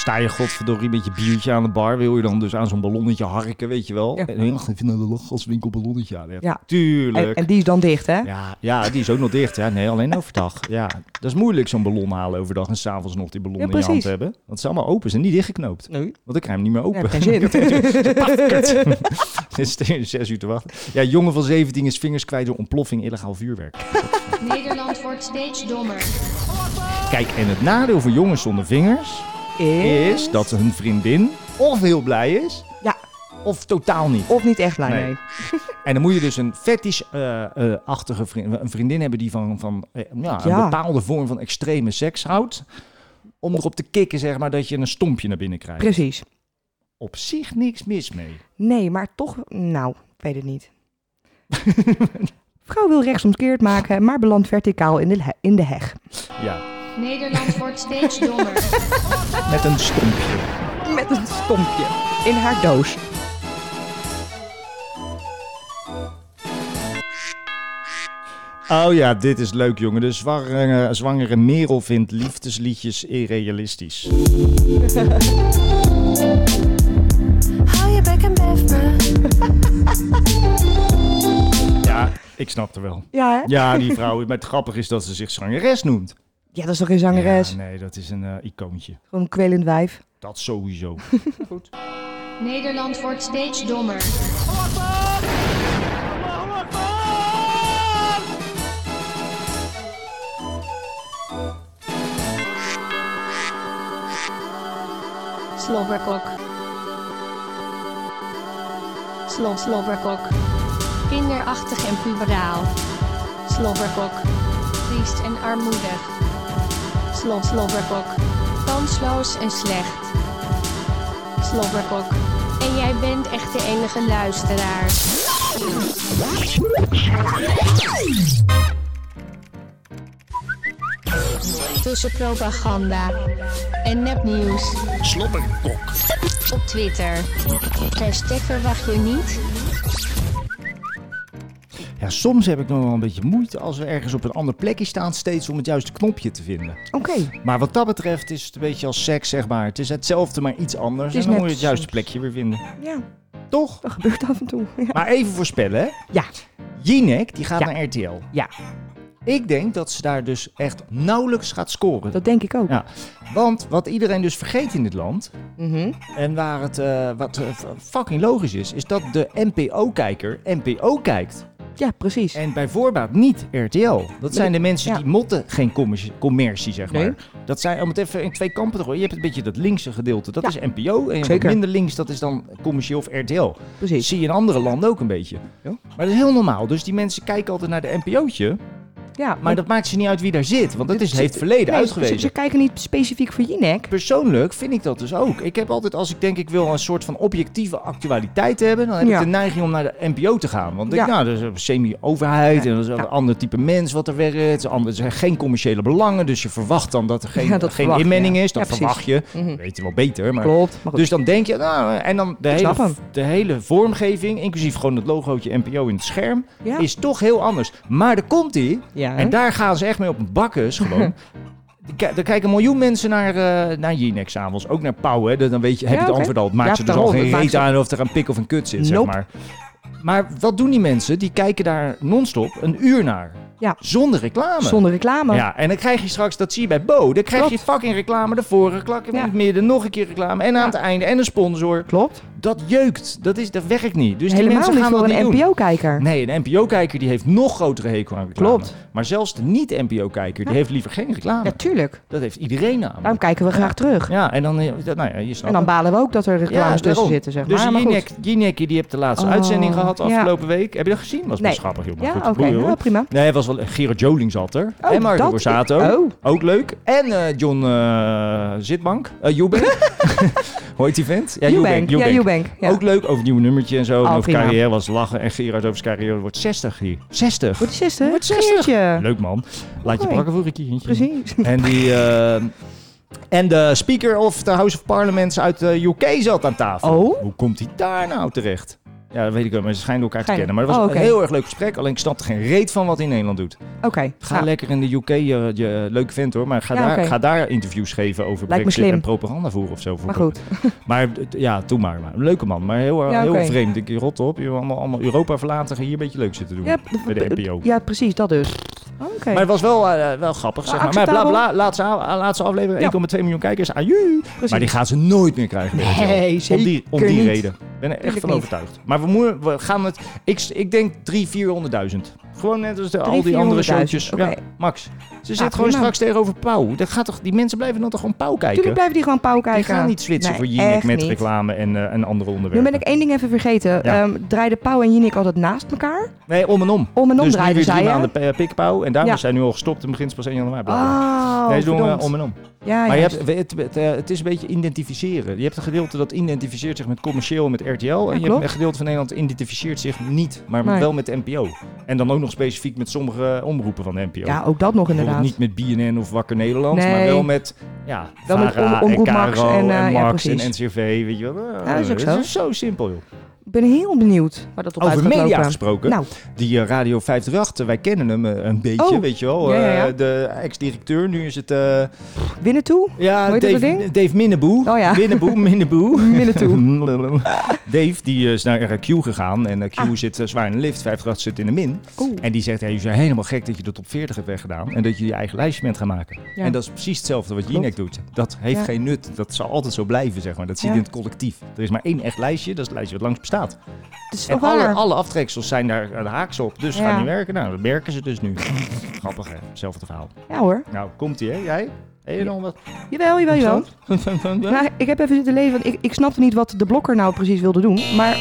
sta je godverdorie met je biertje aan de bar. Wil je dan dus aan zo'n ballonnetje harken, weet je wel? Ja. En ik vind dat een lachgaswinkel ballonnetje aan. Ja, Ja. tuurlijk. En, en die is dan dicht, hè? Ja, ja, die is ook nog dicht. Hè? Nee, alleen overdag. Ja, dat is moeilijk zo'n ballon halen overdag en s'avonds nog die ballon Ja, in je hand precies. hebben. Want het is allemaal open, ze zijn niet dichtgeknoopt. Nee. Want ik krijg hem niet meer open. Ja, geen zin. Het is tegen zes uur te wachten. Ja, jongen van zeventien is vingers kwijt door ontploffing illegaal vuurwerk. Nederland wordt steeds dommer. Kijk, en het nadeel voor jongens zonder vingers is dat hun vriendin of heel blij is, Ja. of totaal niet. Of niet echt blij Nee. mee. En dan moet je dus een fetish-achtige vriendin, een vriendin hebben die van, van eh, ja, een Ja. bepaalde vorm van extreme seks houdt. Om erop te kicken, zeg maar, dat je een stompje naar binnen krijgt. Precies. Op zich niks mis mee. Nee, maar toch... Nou, ik weet het niet. Vrouw wil rechtsomkeerd maken, maar belandt verticaal in de, he- in de heg. Ja, Nederland wordt steeds dommer. met een stompje. Met een stompje in haar doos. Oh ja, dit is leuk, jongen. De zwangere, zwangere Merel vindt liefdesliedjes irrealistisch. Hou je bek en bef me. Ja, ik snap er wel. Ja, hè? Ja, die vrouw. Maar het grappige is dat ze zich zangeres noemt. Ja, dat is toch geen zangeres? Ja, nee, dat is een uh, icoontje. Gewoon een kwelend wijf. Dat sowieso. Nederland wordt steeds dommer. Slobberkok. Slob, slobberkok. Kinderachtig en puberaal. Slobberkok. Triest en armoedig. Slob, slobberkok. Kansloos en slecht. Slobberkok. En jij bent echt de enige luisteraar. Tussen propaganda en nepnieuws. Slobberkok. Op Twitter. Hashtag verwacht je niet. Ja, soms heb ik nog wel een beetje moeite als we ergens op een ander plekje staan steeds om het juiste knopje te vinden. Oké. Maar wat dat betreft is het een beetje als seks, zeg maar. Het is hetzelfde, maar iets anders. Het is En dan net moet je het juiste soms. plekje weer vinden. Ja, Toch? dat gebeurt af en toe. Ja. Maar even voorspellen, hè. Ja. Jinek, die gaat Ja. naar R T L. Ja, Ik denk dat ze daar dus echt nauwelijks gaat scoren. dat denk ik ook. Ja. Want wat iedereen dus vergeet in dit land, Mhm. en waar het uh, wat uh, fucking logisch is, is dat de N P O-kijker N P O kijkt. Ja, precies. En bij voorbaat niet R T L. Dat zijn de mensen Ja. die motten geen commercie, commercie zeg maar. Nee. Dat zijn, om het even in twee kampen te gooien. Je hebt een beetje dat linkse gedeelte, dat Ja. is N P O. En je Zeker. wat minder links, dat is dan commercieel of R T L. Dat Precies. zie je in andere landen ook een beetje. Ja. Maar dat is heel normaal. Dus die mensen kijken altijd naar de N P O'tje. Ja, Maar dat maakt ze niet uit wie daar zit. Want dat is, Dit- heeft verleden nee, uitgewezen. Ze, ze kijken niet specifiek voor Jinek. Persoonlijk vind ik dat dus ook. Ik heb altijd, als ik denk ik wil een soort van objectieve actualiteit hebben, dan heb Ja. ik de neiging om naar de N P O te gaan. Want ik, Ja. nou, dat is een semi-overheid Ja. en dat is een Ja. ander type mens wat er werkt. Het is ander- er zijn geen commerciële belangen, dus je verwacht dan dat er geen, Ja, dat geen verwacht je, inmenging ja. is. Dan Ja, precies. verwacht je, Mhm. weet je wel beter, maar... Klopt. Maar goed. Dus dan denk je, nou, en dan de Ik hele, snap hem. de hele vormgeving, inclusief gewoon het logootje N P O in het scherm, ja. is toch heel anders. Maar er komt ie, ja. en daar gaan ze echt mee op een bakkes gewoon. K- Daar kijken een miljoen mensen naar, uh, naar Jinek s'avonds. Ook naar Pauw, hè. Dan weet je, heb je Ja, het oké. antwoord al. Het maakt Ja, ze dus daarom, al geen het maakt reet ze- aan of er een pik of een kut zit, zeg Nope. maar. Maar wat doen die mensen? Die kijken daar non-stop een uur naar. Ja. Zonder reclame. Zonder reclame. Ja, en dan krijg je straks, dat zie je bij Bo, dan krijg je Klopt. fucking reclame ervoor, reclame in Ja. het midden, nog een keer reclame en aan Ja. het einde en een sponsor. Klopt. Dat jeukt. Dat, is, dat werkt niet. Dus die Helemaal mensen niet gaan voor dat niet een doen. N P O-kijker. Nee, de N P O-kijker die heeft nog grotere hekel aan reclame. Klopt. Maar zelfs de niet-N P O-kijker, die Ja. heeft liever geen reclame. Natuurlijk. Dat heeft iedereen namelijk. Daarom kijken we graag terug. Ja, en dan, eh, dat- nou ja, je snapt En dan het. balen we ook dat er reclames Ja, tussen daarom. zitten, zeg Dus maar. Maar goed. Jinek, Jinekkie, die hebt de laatste Oh, uitzending gehad ja. afgelopen week. Heb je dat gezien? Was Nee. best grappig, joh. Maar Ja, goed, oké. boeien, hoor. Ja, prima. Nee, het was wel... Gerard Joling zat er. Oh, en Marco dat- Borsato. Oh. Ook leuk. En eh, John eh, Zitbank. Uh, Eubank. Hoe heet die vent? Ja, Eubank. Ja, Eubank. Eubank. Ja. Ook leuk. Over het nieuwe nummertje en zo. Oh, en over prima. carrière was lachen. En Gerard over zijn carrière wordt zestig hier. zestig. Wordt die zesde? Wordt zestig. Geertje. Leuk man. Laat je Mooi. pakken voor een keertje. Precies. En die... eh, en de Speaker of the House of Parliament uit de U K zat aan tafel. Oh? Hoe komt hij daar nou terecht? Ja, dat weet ik wel, maar ze schijnen elkaar te Schijnen. kennen. Maar het was Oh, oké. een heel erg leuk gesprek. Alleen ik snapte geen reet van wat hij in Nederland doet. Oké. Okay. Ga Nou, lekker in de U K, je, je leuke vent hoor. Maar ga, Ja, daar, oké. ga daar interviews geven over Lijkt me Brexit slim. en propaganda voeren of zo. Voor maar goed. Maar d- ja, doe maar. maar. Een leuke man, maar heel, Ja, heel oké. vreemd. Ik rot op. Je wil allemaal, allemaal Europa verlaten. Ga hier een beetje leuk zitten doen. Ja, bij de N P O. Ja, precies, dat dus. Oké. Maar het was wel, uh, wel grappig, zeg Maar maar. Maar bla acceptabel. bla, laatste, a- laatste aflevering, Ja. één komma twee miljoen kijkers. Aju. Precies. Maar die gaan ze nooit meer krijgen. bij R T L. Nee, zeker Om die, om die niet. reden. Ik ben er echt Tuurlijk van niet. overtuigd. Maar we, moeten, we gaan het... Ik, ik denk driehonderdduizend, vierhonderdduizend. Gewoon net als de, al die andere vierhonderdduizend, showtjes. oké. Ja, Max. Ze zit prima. gewoon straks tegenover Pauw. Dat gaat toch, die mensen blijven dan toch gewoon Pauw kijken? Tuurlijk blijven die gewoon pauw kijken. Die gaan niet switchen Nee, voor Jinek echt met niet. reclame en, uh, en andere Nu onderwerpen. ben ik één ding even vergeten. Ja. Um, draaiden Pauw en Jinek altijd naast elkaar? Nee, om en om. Om en om dus nu draaiden weer zij, drie hè? maanden pe- pikpauw. En daarom Ja. zijn nu al gestopt en begint pas één januari. blijkbaar. Oh, nee, ze doen uh, verdomd. om en om. Ja, Maar je juist. hebt, het, het, uh, het is een beetje identificeren. Je hebt een gedeelte dat identificeert zich met commercieel en met R T L. En je hebt klopt. een gedeelte van Nederland dat identificeert zich niet, maar Nee. wel met de N P O. En dan ook nog specifiek met sommige omroepen van de N P O. Ja, ook dat nog Bijvoorbeeld inderdaad. niet met B N N of Wakker Nederland, Nee. maar wel met ja, Wel met VARA om- Omroep en Max Caro en, en, uh, ja, Max en precies. N C R V. Weet je wel. Ja, dat is ook zo. Het is zo simpel, joh. Ik ben heel benieuwd waar dat op uit Over gaat media lopen. gesproken. Nou, Die uh, Radio vijfhonderdachttien, wij kennen hem uh, een beetje, Oh. weet je wel. Ja, ja, ja. Uh, de ex-directeur, nu is het... Uh, winnen toe? ja, Hoe heet dat Dave, ding? Dave Minneboe. Oh ja. Minneboe, Minneboe. Minnetoe. Dave, die uh, is naar uh, Q gegaan. En uh, Q Ah. zit uh, zwaar in de lift, vijfhonderdachtig zit in de min. Oeh. En die zegt, hey, je bent helemaal gek dat je de top veertig hebt weggedaan. En dat je je eigen lijstje bent gaan maken. Ja. En dat is precies hetzelfde wat Klopt. Jinek doet. Dat heeft Ja. geen nut. Dat zal altijd zo blijven, zeg maar. Dat zit Ja. in het collectief. Er is maar één echt lijstje. Dat is het lijstje wat langs bestaat. Het is En toch alle, waar? alle aftreksels zijn daar uh, haaks op. Dus Ja. gaan niet werken. Nou, dat merken ze dus nu. Grappig, hè? Hetzelfde verhaal. Ja hoor. Nou, komt-ie, hè? Jij? Heb je nog wat? Jawel, jawel, jawel. Nou, ik heb even zitten lezen, want ik, ik snapte niet wat de blokker nou precies wilde doen. Maar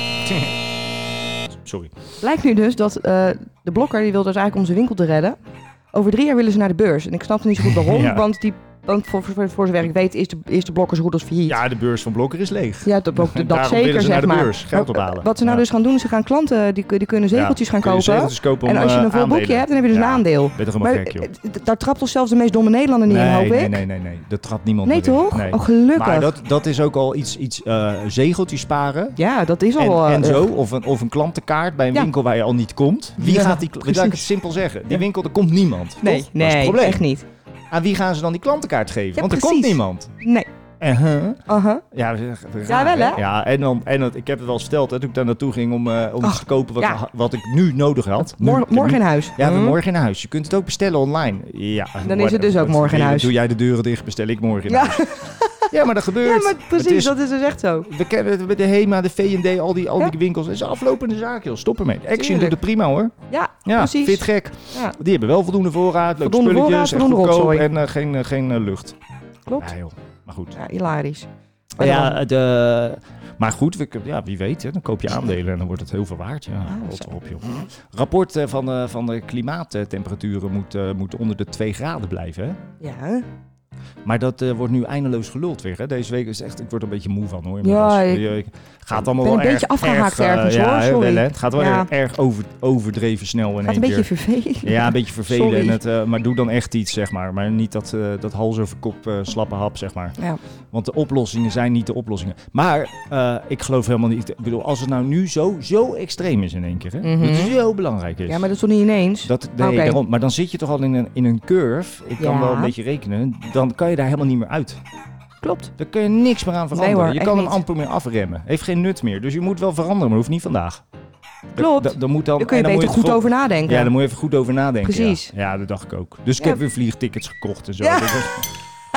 Sorry. blijkt nu dus dat uh, de blokker, die wil dus eigenlijk om zijn winkel te redden. Over drie jaar willen ze naar de beurs. En ik snapte niet zo goed waarom, Ja. want, die, want voor, voor, voor zover ik weet is de, is de blokker zo goed als failliet. Ja, de beurs van Blokker is leeg. Ja, dat, dat, dat Daarom zeker, willen ze zeg naar de maar. beurs geld Maar, ophalen. Wat ze nou Ja. dus gaan doen, is ze gaan klanten, die, die kunnen zegeltjes Ja, gaan kun je kopen. zegeltjes kopen om, En als je uh, een vol boekje aandelen. hebt, dan heb je dus Ja, een aandeel. ben je toch helemaal Maar gek, joh. eh, d- daar trapt toch zelfs de meest domme Nederlander niet in, hoop nee, ik? nee, nee, nee. Dat trapt niemand Nee, meer in. toch? Nee. Oh, gelukkig. Maar dat, dat is ook al iets, iets uh, zegeltjes sparen. Ja, dat is En, al... uh, en zo, uh, of een, of een klantenkaart bij een Ja. winkel waar je al niet komt. Wie Ja, gaat die... Laat ik het precies. simpel zeggen. Die Ja. winkel, er komt niemand. Nee, toch? Dat is het nee, probleem. echt niet. Aan wie gaan ze dan die klantenkaart geven? Ja, Want er precies. komt niemand. Nee. Uh -huh. Uh-huh. Ja, raar, Ja, wel, hè? Ja, en, dan, en dat, ik heb het wel eens verteld, hè, toen ik daar naartoe ging om, uh, om Ach, iets te kopen wat, ja. wat ik nu nodig had. Nu, Morgen, ik heb morgen nu- in huis. Ja, we hebben Hm? morgen in huis. Je kunt het ook bestellen online. Ja, Dan is het dus ook wat- morgen in huis. Doe jij de deuren dicht, bestel ik morgen in Ja. huis. Ja, maar dat gebeurt. Ja, maar precies, Het is- dat is dus echt zo. We kennen het met de HEMA, de V en D, al die, al Ja. die winkels. Het is een aflopende zaak, joh. Stop ermee. Action Tuurlijk. doet het prima, hoor. Ja, Ja, precies. vind je het gek. Ja, Die hebben wel voldoende voorraad, leuke Voldoende spulletjes, voorraad, en voldoende goedkoop rotzooi. en uh, geen, uh, geen uh, lucht. klopt. Ja, joh. Maar goed. Ja, hilarisch. Maar dan- Ja, de, maar goed, we, ja, wie weet, hè, dan koop je aandelen en dan wordt het heel veel waard. Ja, Ah, rot zo. erop, joh. Rapport uh, van, uh, van de klimaattemperaturen moet, uh, moet onder de twee graden blijven. Hè? Ja, Maar dat uh, wordt nu eindeloos geluld weer. Hè? Deze week is echt, ik word er een beetje moe van, hoor. Ja, inmiddels. ik- Je- je- gaat allemaal ben wel een erg, beetje afgehaakt erg, uh, ergens, ja, hoor, hè, sorry. wel, hè. Het gaat wel Ja. erg, erg over, overdreven snel in gaat één een beetje keer. vervelend. Ja, een beetje vervelend. Sorry. Het, uh, maar doe dan echt iets, zeg maar. Maar niet dat, uh, dat hals over kop uh, slappe hap, zeg maar. Ja. Want de oplossingen zijn niet de oplossingen. Maar uh, ik geloof helemaal niet... Ik bedoel, als het nou nu zo, zo extreem is in één keer, hè? Mhm. Dat het zo belangrijk is. ja, maar dat is toch niet ineens? Dat, nee, Oké. daarom, maar dan zit je toch al in een, in een curve. Ik kan Ja. wel een beetje rekenen. Dan kan je daar helemaal niet meer uit. Klopt. Daar kun je niks meer aan veranderen. Nee hoor, je echt kan hem niet. amper meer afremmen. Heeft geen nut meer. Dus je moet wel veranderen, maar dat hoeft niet vandaag. Klopt. Da- dan moet dan, Daar kun je en dan beter moet goed het over nadenken. Ja, daar moet je even goed over nadenken. Precies. Ja, ja dat dacht ik ook. Dus ik Ja. heb weer vliegtickets gekocht en zo. Ja. Dat was-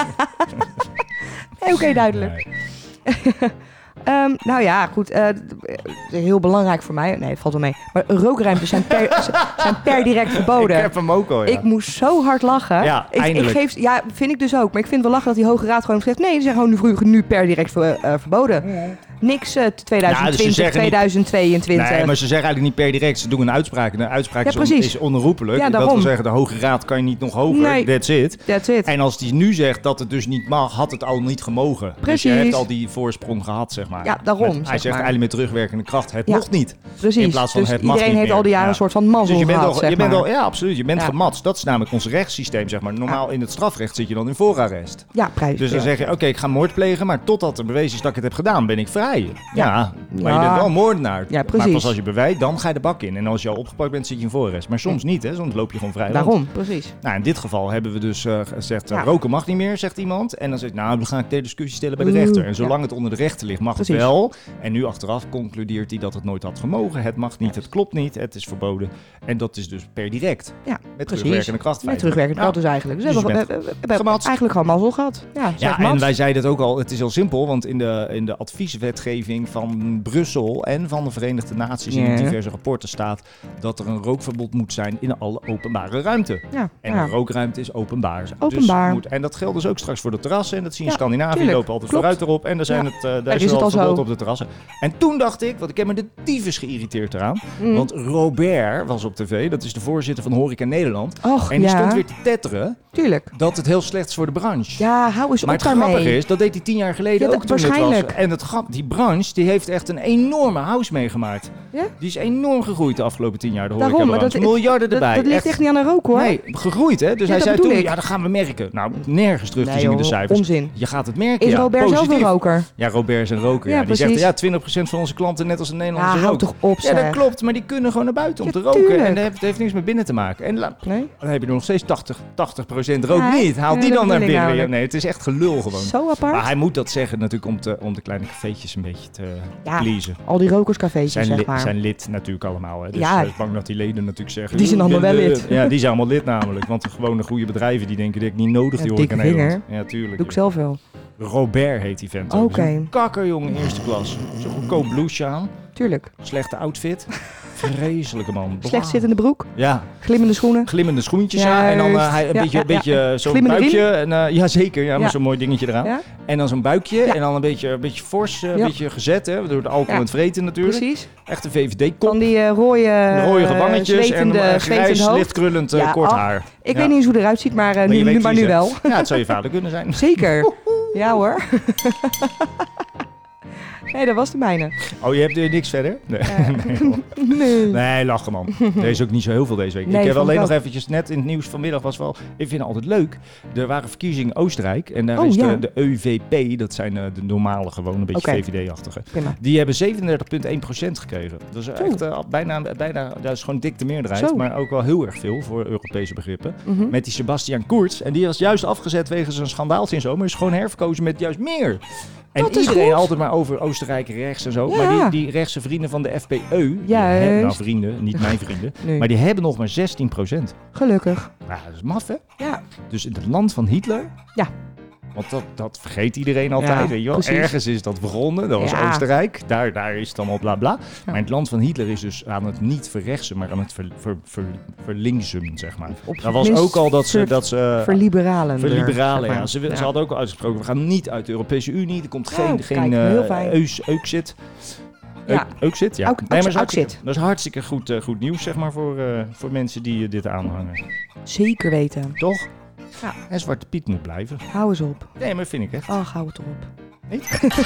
Nee, Oké, duidelijk. Nee. Ehm, nou ja, goed. eh, heel belangrijk voor mij. Nee, het valt wel mee. Maar rookruimtes zijn per, zijn per direct verboden. Ik heb hem ook al, ja. Ik moest zo hard lachen. Ja, ik, ik eindelijk. geef, ja, vind ik dus ook. Maar ik vind wel lachen dat die Hoge Raad gewoon zegt... nee, die zijn gewoon nu, nu per direct ver- uh, verboden. Niks uh, tweeduizend twintig, Ja, dus ze zeggen niet- tweeduizend tweeëntwintig. Nee, maar ze zeggen eigenlijk niet per direct. Ze doen een uitspraak. En een uitspraak Ja, is, on- precies. is onherroepelijk. Ja, dat wil daarom. zeggen, de Hoge Raad kan je niet nog hoger. Nee. That's it. That's it. En als die nu zegt dat het dus niet mag, had het al niet gemogen. Dus je Precies. hebt al die voorsprong gehad, zeg maar. Ja, daarom, Met- zeg hij zegt maar. eigenlijk met terugwerkende kracht, het Ja. mocht niet. Precies. in plaats van dus het mag iedereen niet heeft meer. al die jaren Ja. een soort van mazzel Dus je bent, gehad, al, zeg je bent maar. al, ja, absoluut. Je bent Ja. gematst. Dat is namelijk ons rechtssysteem, zeg maar. Normaal in het strafrecht zit je dan in voorarrest. Ja, prijs. Dus dan ja. zeg je, oké, ik ga moord plegen, maar totdat er bewezen is dat ik het heb gedaan, ben ik vrij. Ja, Maar je bent wel een moordenaar. Ja, precies. Maar pas als je bewijst, dan ga je de bak in. En als je al opgepakt bent, zit je in voorarrest. Maar soms niet, hè? Soms loop je gewoon vrij rond. Daarom, precies. Nou, in dit geval hebben we dus uh, gezegd, uh, Ja. roken mag niet meer, zegt iemand. En dan zegt nou, dan ga ik ter discussie stellen bij de Oeh, rechter. En zolang ja. het onder de rechter ligt, mag Precies. het wel. En nu achteraf concludeert hij dat het nooit had gemogen. Het mag niet, het klopt niet, het is verboden. En dat is dus per direct. Ja, Met precies. terugwerkende kracht. Met terugwerkende kracht dus eigenlijk. Dus, Dus we je hebben, we, we hebben gematst. eigenlijk gewoon mazzel gehad. Ja, Ja, zeg en Mats. wij zeiden het ook al, het is heel simpel, want in de, in de advieswetgeving van Brussel en van de Verenigde Naties Ja. in diverse rapporten staat dat er een rookverbod moet zijn in alle openbare ruimte. Ja, En ja. een rookruimte is openbaar. Openbaar. Dus moet, en dat geldt dus ook straks voor de terrassen. En dat zie je in Ja, Scandinavië, tuurlijk. lopen altijd Klopt. vooruit erop. En daar, zijn Ja. het, uh, daar Daar is is wel het al verbod zo. op de terrassen. En toen dacht ik, want ik heb me de tyfus geïrriteerd eraan. Mm. Want Robert was op tv, dat is de voorzitter van Horeca Nederland. Och, En die ja, stond weer te tetteren tuurlijk. dat het heel slecht is voor de branche. Ja, hou eens Maar op het grappige daarmee. is, dat deed hij tien jaar geleden Ja, ook dat- toen het waarschijnlijk. was. En het grap, die branche die heeft echt een enorme house meegemaakt. Ja? Die is enorm gegroeid de afgelopen tien jaar, de Daarom, maar horecabranche. dat- Miljarden Dat, erbij. dat ligt echt niet aan de rook hoor. Nee, gegroeid hè. Dus Ja, hij dat zei bedoel toen, ik. ja dat gaan we merken. Nou, nergens terug te Nee, zien in de joh, cijfers. onzin. Je gaat het merken, Is ja. Robert zelf positief. een roker? Ja, Robert is een roker. Ja, Ja, die zegt, precies. ja, twintig procent van onze klanten, net als de Ja, Nederlandse houd rook. toch op Ja, dat zeg. klopt, maar die kunnen gewoon naar buiten om Ja, te roken. tuurlijk. En dat heeft, dat heeft niks met binnen te maken. En la- Nee? dan heb je er nog steeds tachtig procent rook Ja, niet. Haal ja, die dat dan naar bedoel ik binnen. namelijk. Nee, het is echt gelul gewoon. Zo apart. Maar hij moet dat zeggen natuurlijk om, te, om de kleine cafeetjes een beetje te Ja, pleasen. Al die rokerscafeetjes Zijn, zeg lid, maar. zijn lid natuurlijk allemaal. Hè. Dus Ja. hij is bang dat die leden natuurlijk zeggen... Die zijn "Oeh, allemaal ik ben wel lid." lid. Ja, die zijn allemaal lid namelijk. Want de gewone goede bedrijven die denken, die heb ik niet nodig, Ja, die dikke horeca in vinger. Nederland. Ja, tuurlijk. Doe ik zelf wel. Robert heet die vent ook. Oké. Dus een kakkerjongen eerste klas. Zo'n goedkoop blouseje aan. Tuurlijk. Slechte outfit. Vreselijke man. Slecht zittende broek. Ja, Glimmende schoenen. glimmende schoentjes aan. En dan uh, hij, een Ja, beetje, ja, een beetje ja. uh, zo'n Glimmende buikje. En, uh, ja, zeker. Ja, Ja. met zo'n mooi dingetje eraan. Ja, En dan zo'n buikje. Ja. En dan een beetje, een beetje fors, uh, een Ja. beetje gezet. Hè, door de alcohol Ja. en het vreten natuurlijk. precies. Echt een V V D-kop. Van die uh, rode, Rode uh, gewangetjes zwetende, en een zwetende grijs, hoofd. lichtkrullend uh, Ja, kort oh, haar. Ik Ja. weet niet eens hoe het eruit ziet, maar, uh, Maar nu, je weet nu, maar nu kiezen. wel. Ja, het zou je vader kunnen zijn. Zeker. Ja hoor. Nee, dat was de mijne. Oh, je hebt er niks verder? Nee. nee, hoor. Nee. Nee, lachen man. Er is ook niet zo heel veel deze week. Nee, ik heb vond alleen ik nog ook. eventjes net in het nieuws vanmiddag was wel... Ik vind het altijd leuk. Er waren verkiezingen in Oostenrijk. En daar Oh, is ja. de, de E V P, dat zijn uh, de normale, gewoon een beetje Oké. V V D-achtige. Prima. Die hebben zevenendertig komma één procent gekregen. Dat is Zo. echt uh, bijna, bijna... Dat is gewoon dik de meerderheid. Zo. Maar ook wel heel erg veel voor Europese begrippen. Mhm. Met die Sebastian Kurz. En die was juist afgezet wegens een schandaaltje en zo. Maar is gewoon herverkozen met juist meer. En Dat is iedereen goed. altijd maar over Oostenrijk rechts en zo. Ja. Maar die, die rechtse vrienden van de F P E... die Juist. hebben- Nou, vrienden, niet mijn vrienden. Nee. Maar die hebben nog maar zestien procent. Gelukkig. Nou, dat is maf, hè? Ja. Dus in het land van Hitler... Ja. Want dat, dat vergeet iedereen altijd, Ja, weet je wel. precies. Ergens is dat begonnen, dat was Ja. Oostenrijk. Daar, daar is het allemaal bla bla. Ja. Maar in het land van Hitler is dus aan het niet verrechtsen, maar aan het ver, ver, ver, verlinksen, zeg maar. Op Dat was minst ook al dat ze... ver- Dat ze Verliberalen. Verliberalen, zeg maar. ja. Ze, Ja. ze hadden ook al uitgesproken, we gaan niet uit de Europese Unie. Er komt Oh, geen, kijk, geen heel eh, fijn. Eus, Eukzit. Ja. Euk- Eukzit, ja. Ook- nee, maar dat is ook- hartstikke, Eukzit. dat is hartstikke goed, eh, goed nieuws, zeg maar, voor, eh, voor mensen die eh, dit aanhangen. Zeker weten. Toch? Ja. En Zwarte Piet moet blijven. Hou eens op. Nee, maar vind ik echt. Oh, hou het erop. Niet?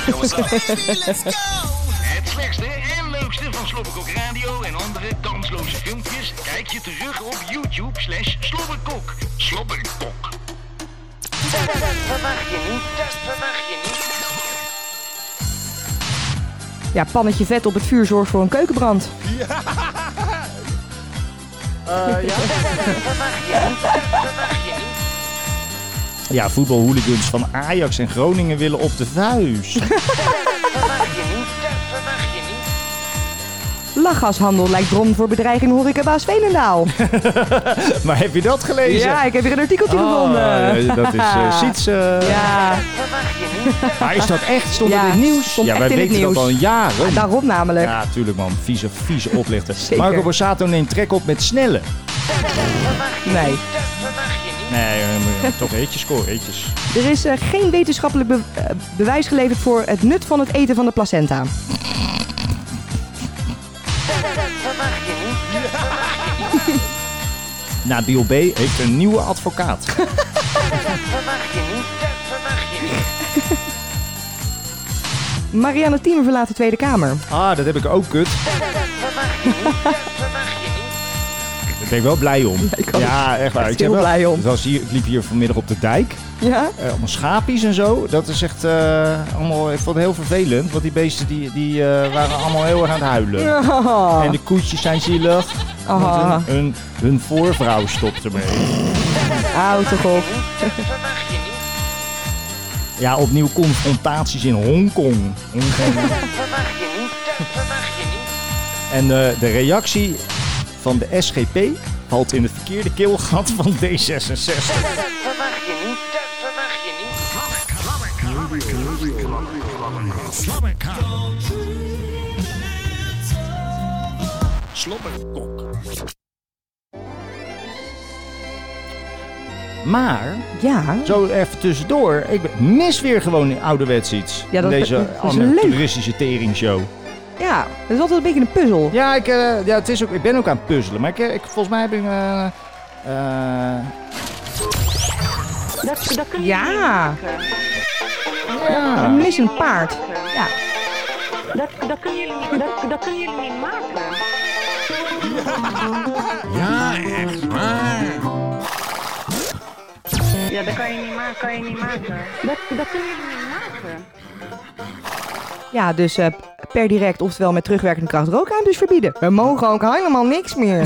Het slechtste en leukste van Slobberkok Radio en andere kansloze filmpjes kijk je terug op YouTube slash Slobberkok. Slobberkok. Dat verwacht je niet, dat verwacht je niet. Ja, pannetje vet op het vuur zorgt voor een keukenbrand. Ja, voetbalhooligans van Ajax en Groningen willen op de vuist. Lachgashandel lijkt bron voor bedreiging horecabaas Veenendaal. Maar heb je dat gelezen? Ja, ik heb hier een artikeltje Oh, gevonden. ja, dat is uh, Siets. uh, Ja, Maar is dat echt? Stond Ja, het in het nieuws? stond ja, echt wij in het weten dat nieuws. al jaren. daarom namelijk. Ja, tuurlijk man. Vieze, vieze oplichter. Zeker. Marco Borsato neemt trek op met snelle. Nee. Nee, uh, toch eetjes scoren, eetjes. Er is uh, geen wetenschappelijk be- uh, bewijs geleverd voor het nut van het eten van de placenta. Nabil B. heeft een nieuwe advocaat. Marianne Thieme verlaat de Tweede Kamer. Ah, dat heb ik ook kut. Daar ben ik wel blij om. Ja, ik ook. Ja, echt waar. Echt Ik, heb heel wel, blij om. zoals hier, ik liep hier vanmiddag op de dijk. Ja? Uh, allemaal schapies en zo. Dat is echt uh, allemaal... Ik vond het heel vervelend. Want die beesten die, die, uh, waren allemaal heel erg aan het huilen. Ja. En de koetjes zijn zielig. Aha. Want hun, hun, hun voorvrouw stopt ermee. Hou toch op. Ja, opnieuw confrontaties in Hongkong. Hongkong. En uh, de reactie van de S G P valt in het verkeerde keelgat van D zesenzestig. Slobberkok. Maar, Ja. zo even tussendoor, ik mis weer gewoon ouderwets iets. Ja, dat- in deze dat is leuk. amateuristische teringshow. Ja, dat is altijd een beetje een puzzel. Ja, ik, uh, ja het is ook, ik ben ook aan het puzzelen. Maar ik, ik, volgens mij heb ik... Uh, uh, Dat, dat kun je Ja. niet maken. ja. Een missend paard. Ja. Dat, dat, kunnen jullie niet, dat, dat kunnen jullie niet maken. Ja, echt waar. Ja, dat kan je niet maken, kan je niet maken. Dat, dat kunnen jullie niet maken. Ja, dus uh, per direct, oftewel met terugwerkende kracht, rookruimtes verbieden. We mogen ook helemaal niks meer.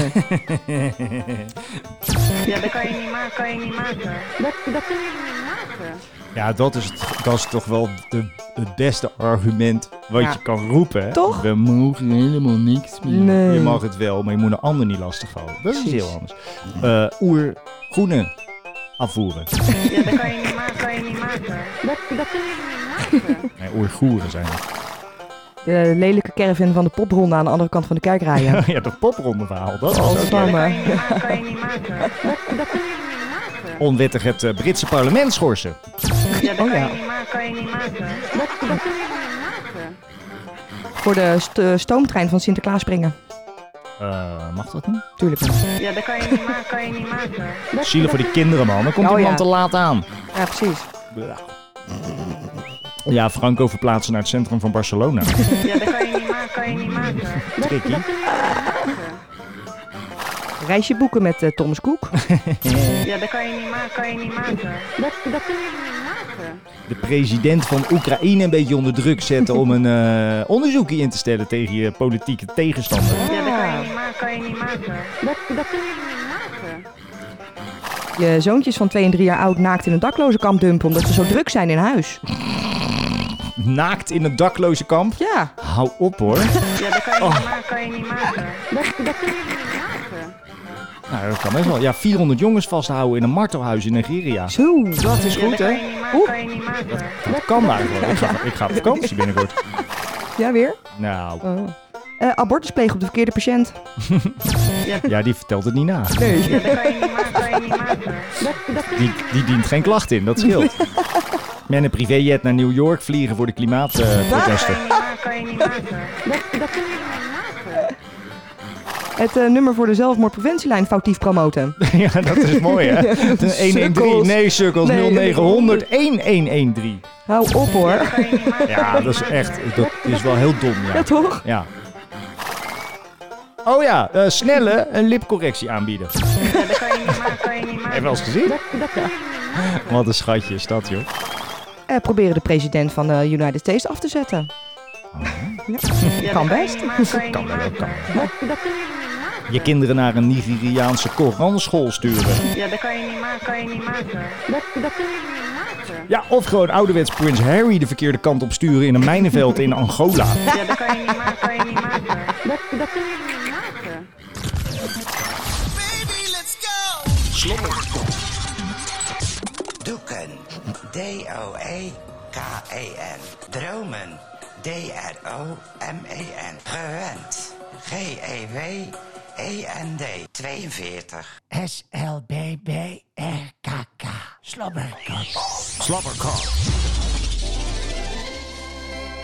Ja, dat kan je niet maken, kan je niet maken. Dat, dat kunnen jullie niet maken. Ja, dat is, het, dat is toch wel de, het beste argument wat Ja. je kan roepen. Hè? Toch? We mogen helemaal niks meer. Nee. Je mag het wel, maar je moet een ander niet lastigvallen. Dat is Precies. heel anders. Uh, oer groene afvoeren. Ja, dat kan je niet maken, kan je niet maken. Dat, dat kunnen jullie niet maken. Nee, oergoeren zijn het. De lelijke caravan van de popronde aan de andere kant van de kerkrijen. Ja, dat popronde verhaal. Dat was Oh, ook Ja, Samen. dat kan je niet maken, kan je niet maken. Dat, dat kunnen jullie niet maken. onwettig het uh, Britse parlement schorsen. Ja, dat Oh, kan ja. je niet maken, kan je niet maken. Dat, dat kunnen jullie niet maken. Voor de st- stoomtrein van Sinterklaas springen. Uh, mag dat niet? Tuurlijk niet. Ja, dat kan je niet maken, kan je niet maken. Dat, Zielig voor die kinderen, man. Dan komt Oh, die man ja. te laat aan. Ja, precies. Ja, Franco verplaatsen naar het centrum van Barcelona. Ja, dat kan je niet maken, kan je niet maken. Dat, Tricky. dat kunnen jullie niet maken. Reisje boeken met uh, Thomas Cook. Ja, dat kan je niet maken, kan je niet maken. Dat, dat kunnen jullie niet maken. De president van Oekraïne een beetje onder druk zetten om een uh, onderzoekje in te stellen tegen je politieke tegenstander. Ja, dat kan je niet maken, kan je niet maken. Dat, dat kunnen jullie niet maken. Je zoontjes van twee en drie jaar oud naakt in een daklozenkamp dumpen omdat ze zo druk zijn in huis. Naakt in een dakloze kamp? Ja. Hou op hoor. Ja, dat kan je Oh. niet maken, kan je niet maken. Dat, dat kunnen jullie niet maken. Nou, dat kan best wel. Ja, vierhonderd jongens vasthouden in een martelhuis in Nigeria. Zo. Dat is Ja, goed dat hè? kan je niet maken, kan je niet maken. Dat kan eigenlijk wel. Ik ga, ik ga op vakantie binnenkort. Ja, weer? Nou, Oh. Uh, abortus plegen op de verkeerde patiënt. ja, die vertelt het niet na. Nee. Ja, dat kan je niet maken, kan je niet maken. Dat, dat kunnen Die, die dient geen klacht in, dat scheelt. Met een privéjet naar New York vliegen voor de kan klimaatprotesten. je niet maken, kan je niet maken. Dat, dat kunnen jullie niet maken. Het uh, nummer voor de zelfmoordpreventielijn foutief promoten. Ja, dat is mooi hè. een een drie, nee sukkels, Nee. nul negen honderd, een een een drie. Hou op hoor. Dat kan je niet maken, Ja, kan je dat is niet echt, maken. dat is wel heel dom Ja, ja. toch? Ja. Oh ja, uh, snelle een lipcorrectie aanbieden. Ja, dat kan je niet maken, kan je niet maken. Heb je wel eens gezien? Dat, dat kunnen jullie niet maken. Wat een schatje is dat joh. Uh, proberen de president van de United States af te zetten. Ja, Kan dat je best. niet maken, kan je Kan niet wel, maken. kan Dat, dat kunnen jullie niet maken. Je kinderen naar een Nigeriaanse Koranschool sturen. Ja, dat kan je niet maken, kan je niet maken. Dat, dat kunnen jullie niet maken. Ja, of gewoon ouderwets Prins Harry de verkeerde kant op sturen in een mijnenveld in Angola. Ja, dat kan je niet maken, kan je niet maken. Dat, dat kunnen jullie niet maken. Doeken. D O E K E N. Dromen. D R O M E N. Gewend. G E W E N D. tweeënveertig. S L B B R K K. Slobberkok. Slobberkok.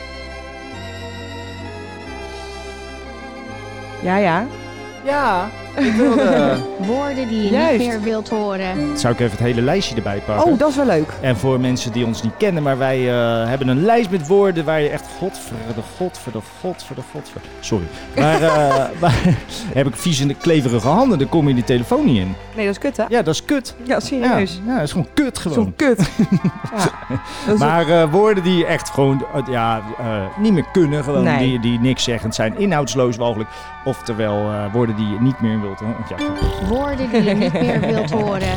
Ja, ja. Ja, Ik wilde... Woorden die je Juist. niet meer wilt horen. Zou ik even het hele lijstje erbij pakken? Oh, dat is wel leuk. En voor mensen die ons niet kennen, maar wij uh, hebben een lijst met woorden waar je echt godverde, godverde, godverde, godverde... Sorry. Maar uh, waar, heb ik vieze kleverige handen, dan kom je die telefoon niet in. Nee, dat is kut, hè? Ja, dat is kut. Ja, serieus. Ja, ja, dat is gewoon kut gewoon. Zo'n kut. Ja. Dat is Maar uh, woorden die echt gewoon uh, ja, uh, niet meer kunnen, gewoon Nee. die, die niks zeggend zijn, inhoudsloos walgelijk. Oftewel uh, woorden die je niet meer wilt. Uh, ja. Woorden die je niet meer wilt horen.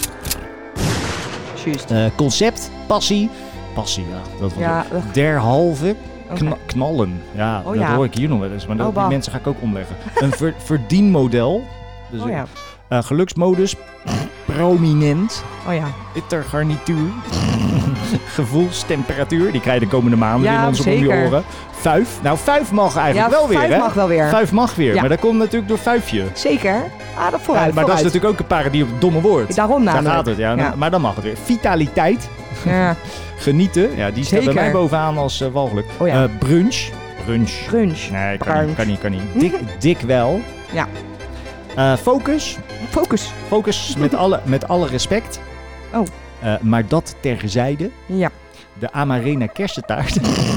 juist. Uh, concept, passie. Passie, ja. Dat was Ja, het. Derhalve. Kna- Oké. knallen. Ja, Oh, dat ja. hoor ik hier nog wel eens. Maar dat, Oh, die bah. mensen ga ik ook omleggen. Een ver- verdienmodel. Dus Oh ja. uh, geluksmodus. Prominent. Oh ja. Bittergarnituur. Gevoelstemperatuur. Die krijg je de komende maanden Ja, in onze om je zeker. oren. Vuif. Nou, vuif mag eigenlijk Ja, wel weer, vijf hè? mag wel weer. Vuif mag weer. Ja. Maar dat komt natuurlijk door vuifje. Zeker. Ah, dat vooruit, Ja, maar dat is vooruit. natuurlijk ook een parodie op het domme woord. Daarom Daar namelijk. gaat het, ja. Ja. Maar dan mag het weer. Vitaliteit. Ja. Genieten. Ja, die staat bij Zeker. mij bovenaan als uh, walgelijk. Oh ja. Uh, brunch. Brunch. Brunch. Nee, kan Brunch. niet, kan niet, kan niet. Dik, dik wel. Ja. Uh, focus. Focus. Focus met alle, met alle respect. Oh. Uh, maar dat terzijde. Ja. De Amarena kersentaart.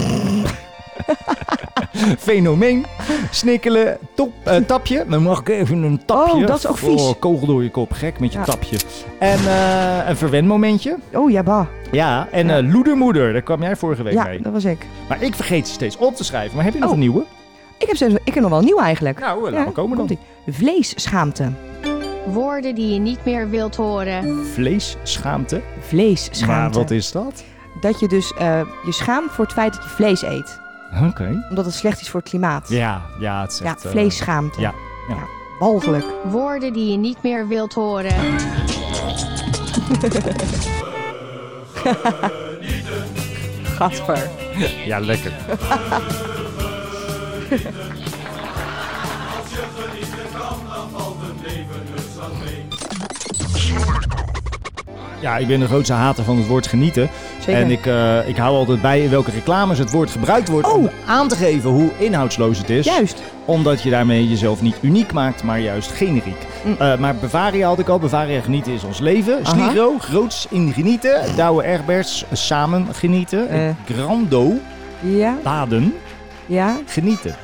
Fenomeen. Snikkelen. Top, uh, tapje. Dan mag ik even een tapje. Oh, dat is ook vies. Oh, kogel door je kop. Gek met je Ja. tapje. En uh, een verwenmomentje. Oh ja, bah. Ja, en Ja. uh, loedermoeder. Daar kwam jij vorige week Ja, mee. dat was ik. Maar ik vergeet ze steeds op te schrijven. Maar heb je nog Oh. een nieuwe? Ik heb, zelfs, ik heb nog wel nieuw eigenlijk. Nou, laat maar komen dan. komt-ie. Vleesschaamte. Woorden die je niet meer wilt horen. Vleesschaamte. Vleesschaamte. Maar wat is dat? Dat je dus uh, je schaamt voor het feit dat je vlees eet. Oké. Okay. Omdat het slecht is voor het klimaat. Ja, ja, het is Ja, echt... uh, vleesschaamte. Ja, ja. Ja, walgelijk. Woorden die je niet meer wilt horen. Gadver. Ja, lekker. Ja, ik ben de grootste hater van het woord genieten. Zeker. En ik, uh, ik hou altijd bij in welke reclames het woord gebruikt wordt Oh. om aan te geven hoe inhoudsloos het is. Juist. Omdat je daarmee jezelf niet uniek maakt, maar juist generiek. Mm. Uh, maar Bavaria had ik al. Bavaria genieten is ons leven. Aha. Sligro, groots in genieten. Douwe Egberts, samen genieten. Eh. Grando, Ja. baden, Ja. genieten.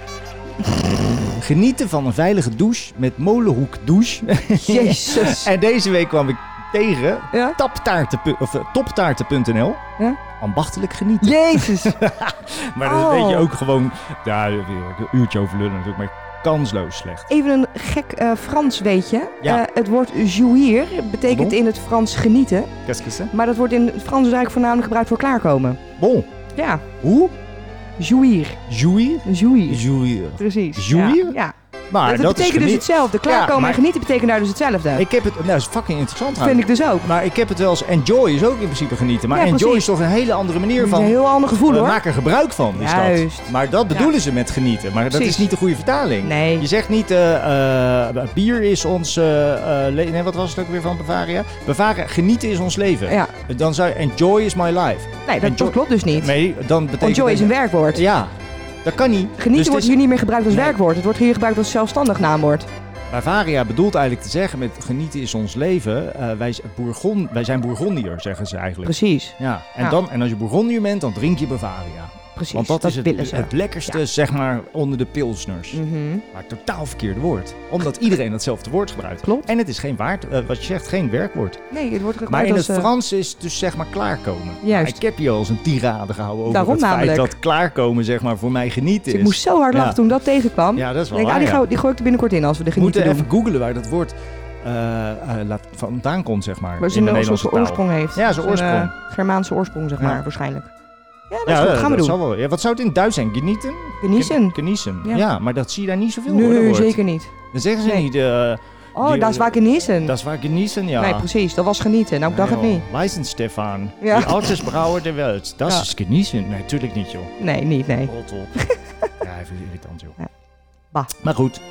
Genieten van een veilige douche met molenhoek douche. Jezus. En deze week kwam ik tegen Ja. taptaarten, of, uh, toptaarten punt n l. Ja. Ambachtelijk genieten. Jezus. Maar dat Oh. weet je ook gewoon... Ja, een uurtje over lullen natuurlijk, maar kansloos slecht. Even een gek uh, Frans weetje. Ja. Uh, het woord jouir betekent Pardon? in het Frans genieten. Qu'est-ce que c'est? Maar dat wordt in het Frans dus eigenlijk voornamelijk gebruikt voor klaarkomen. Bon. Ja. Hoe? Jouir. Jouir? Jouir. Jouir. Precies. Jouir? Ja. ja. Maar dat, dat betekent is dus geni- hetzelfde. Klaarkomen Ja, maar- en genieten betekent daar dus hetzelfde. Ik heb het... Nou, dat is fucking interessant Dat vind ik dus ook. Maar ik heb het wel eens... Enjoy is ook in principe genieten. Maar Ja, enjoy precies. is toch een hele andere manier Dat is van... een heel ander gevoel We hoor. maken er gebruik van, is Juist. dat. Maar dat bedoelen ze met genieten. Maar dat Precies. is niet de goede vertaling. Nee. Je zegt niet, uh, uh, bier is ons... Uh, uh, le- nee, wat was het ook weer van Bavaria? Bavaria, genieten is ons leven. Ja. Dan zou je, enjoy is my life. Nee, dat, Enjoy- dat klopt dus niet. Nee, dan betekent Enjoy is dat- een werkwoord. Ja, dat kan niet. Genieten Dus het wordt is- hier niet meer gebruikt als Nee. werkwoord. Het wordt hier gebruikt als zelfstandig naamwoord. Bavaria bedoelt eigenlijk te zeggen met genieten is ons leven. Uh, wij, z- Bourgon, wij zijn Bourgondiër, zeggen ze eigenlijk. Precies. Ja. En, Ja. Dan, en als je Bourgondiër bent, dan drink je Bavaria. Precies. Want dat, is willen het, ze. het lekkerste, Ja. zeg maar, onder de pilsners. Mhm. Maar het totaal verkeerde woord. Omdat iedereen hetzelfde woord gebruikt. Klopt. En het is geen waard, uh, wat je zegt, geen werkwoord. Nee, het wordt gebruikt Maar in als... het eh, Frans is het dus zeg maar klaarkomen. Juist. Ik heb je al eens een tirade gehouden over Daarom het feit namelijk. dat klaarkomen zeg maar voor mij genieten dus is. ik moest zo hard lachen Ja. toen dat tegenkwam. Ja, dat is wel Ik denk, waar, ah, die, ja. gooi, die gooi ik er binnenkort in als we de We moeten genieten doen. even googlen waar dat woord uh, uh, laat, vandaan komt, zeg maar. Waar in zijn de een Nederlandse soort taal. oorsprong heeft. Ja, zijn oorsprong. Een, uh, Germaanse oorsprong, zeg Ja. maar, waarschijnlijk. Ja, dat Ja, is goed. dat, Gaan we dat doen. zal wel. Ja, wat zou het in het Duits zijn? Genieten? Geniezen. Gen- Genießen. Ja. Ja. maar dat zie je daar niet zoveel hoor, dat Nee, woord. zeker niet. Dan zeggen ze Nee. niet... Uh, Oh, die- dat is waar geniezen. Dat is waar genießen, ja. Nee, precies. Dat was genieten. Nou, ik dacht Nee, het joh. niet. Weizen Stefan. Ja. Die oudste brouwer der Welt. Dat Ja. is genießen. Nee, natuurlijk niet, joh. Nee, niet, nee. Rot op. Ja, even irritant, joh. Ja. Bah. Maar goed.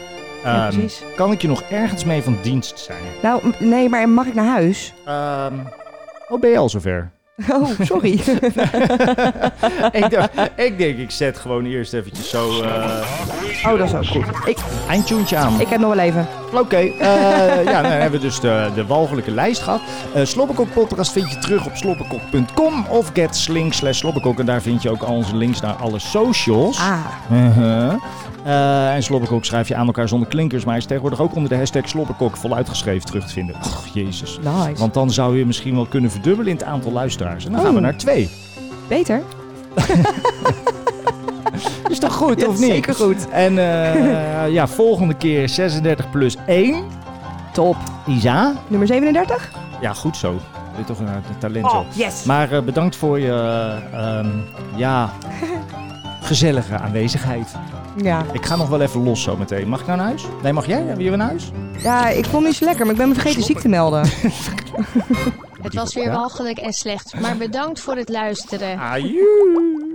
Ja, Ehm, precies. kan ik je nog ergens mee van dienst zijn? Nou, m- nee, maar mag ik naar huis? Ehm oh, ben je al zover? Oh, sorry. ik, dacht, ik denk, ik zet gewoon eerst eventjes zo... Uh... Oh, dat is ook goed. Ik... Eindtuntje aan. Ik heb nog wel even. Oké, okay, uh, ja, dan hebben we dus de, de walgelijke lijst gehad. Uh, Slobberkok podcast vind je terug op slobberkok punt com of getslink slash slobberkok. En daar vind je ook al onze links naar alle socials. Ah. Uh-huh. Uh, en Slobberkok schrijf je aan elkaar zonder klinkers, maar hij is tegenwoordig ook onder de hashtag Slobberkok voluitgeschreven terug te vinden. Och, jezus. Nice. Want dan zou je misschien wel kunnen verdubbelen in het aantal luisteraars. En dan oh. gaan we naar twee. Beter. Is toch goed, ja, of niet? Zeker goed. En uh, ja, volgende keer zesendertig plus één. Top. Isa. Nummer zevenendertig? Ja, goed zo. Dit is toch een, een talent oh, zo. Yes. Maar uh, bedankt voor je uh, um, ja, gezellige aanwezigheid. Ja. Ik ga nog wel even los zo meteen. Mag ik nou naar huis? Nee, mag jij? Hebben jullie naar huis? Ja, ik vond het niet zo lekker, maar ik ben me vergeten ziek te melden. Het was weer walgelijk en slecht, maar bedankt voor het luisteren. Ajoe.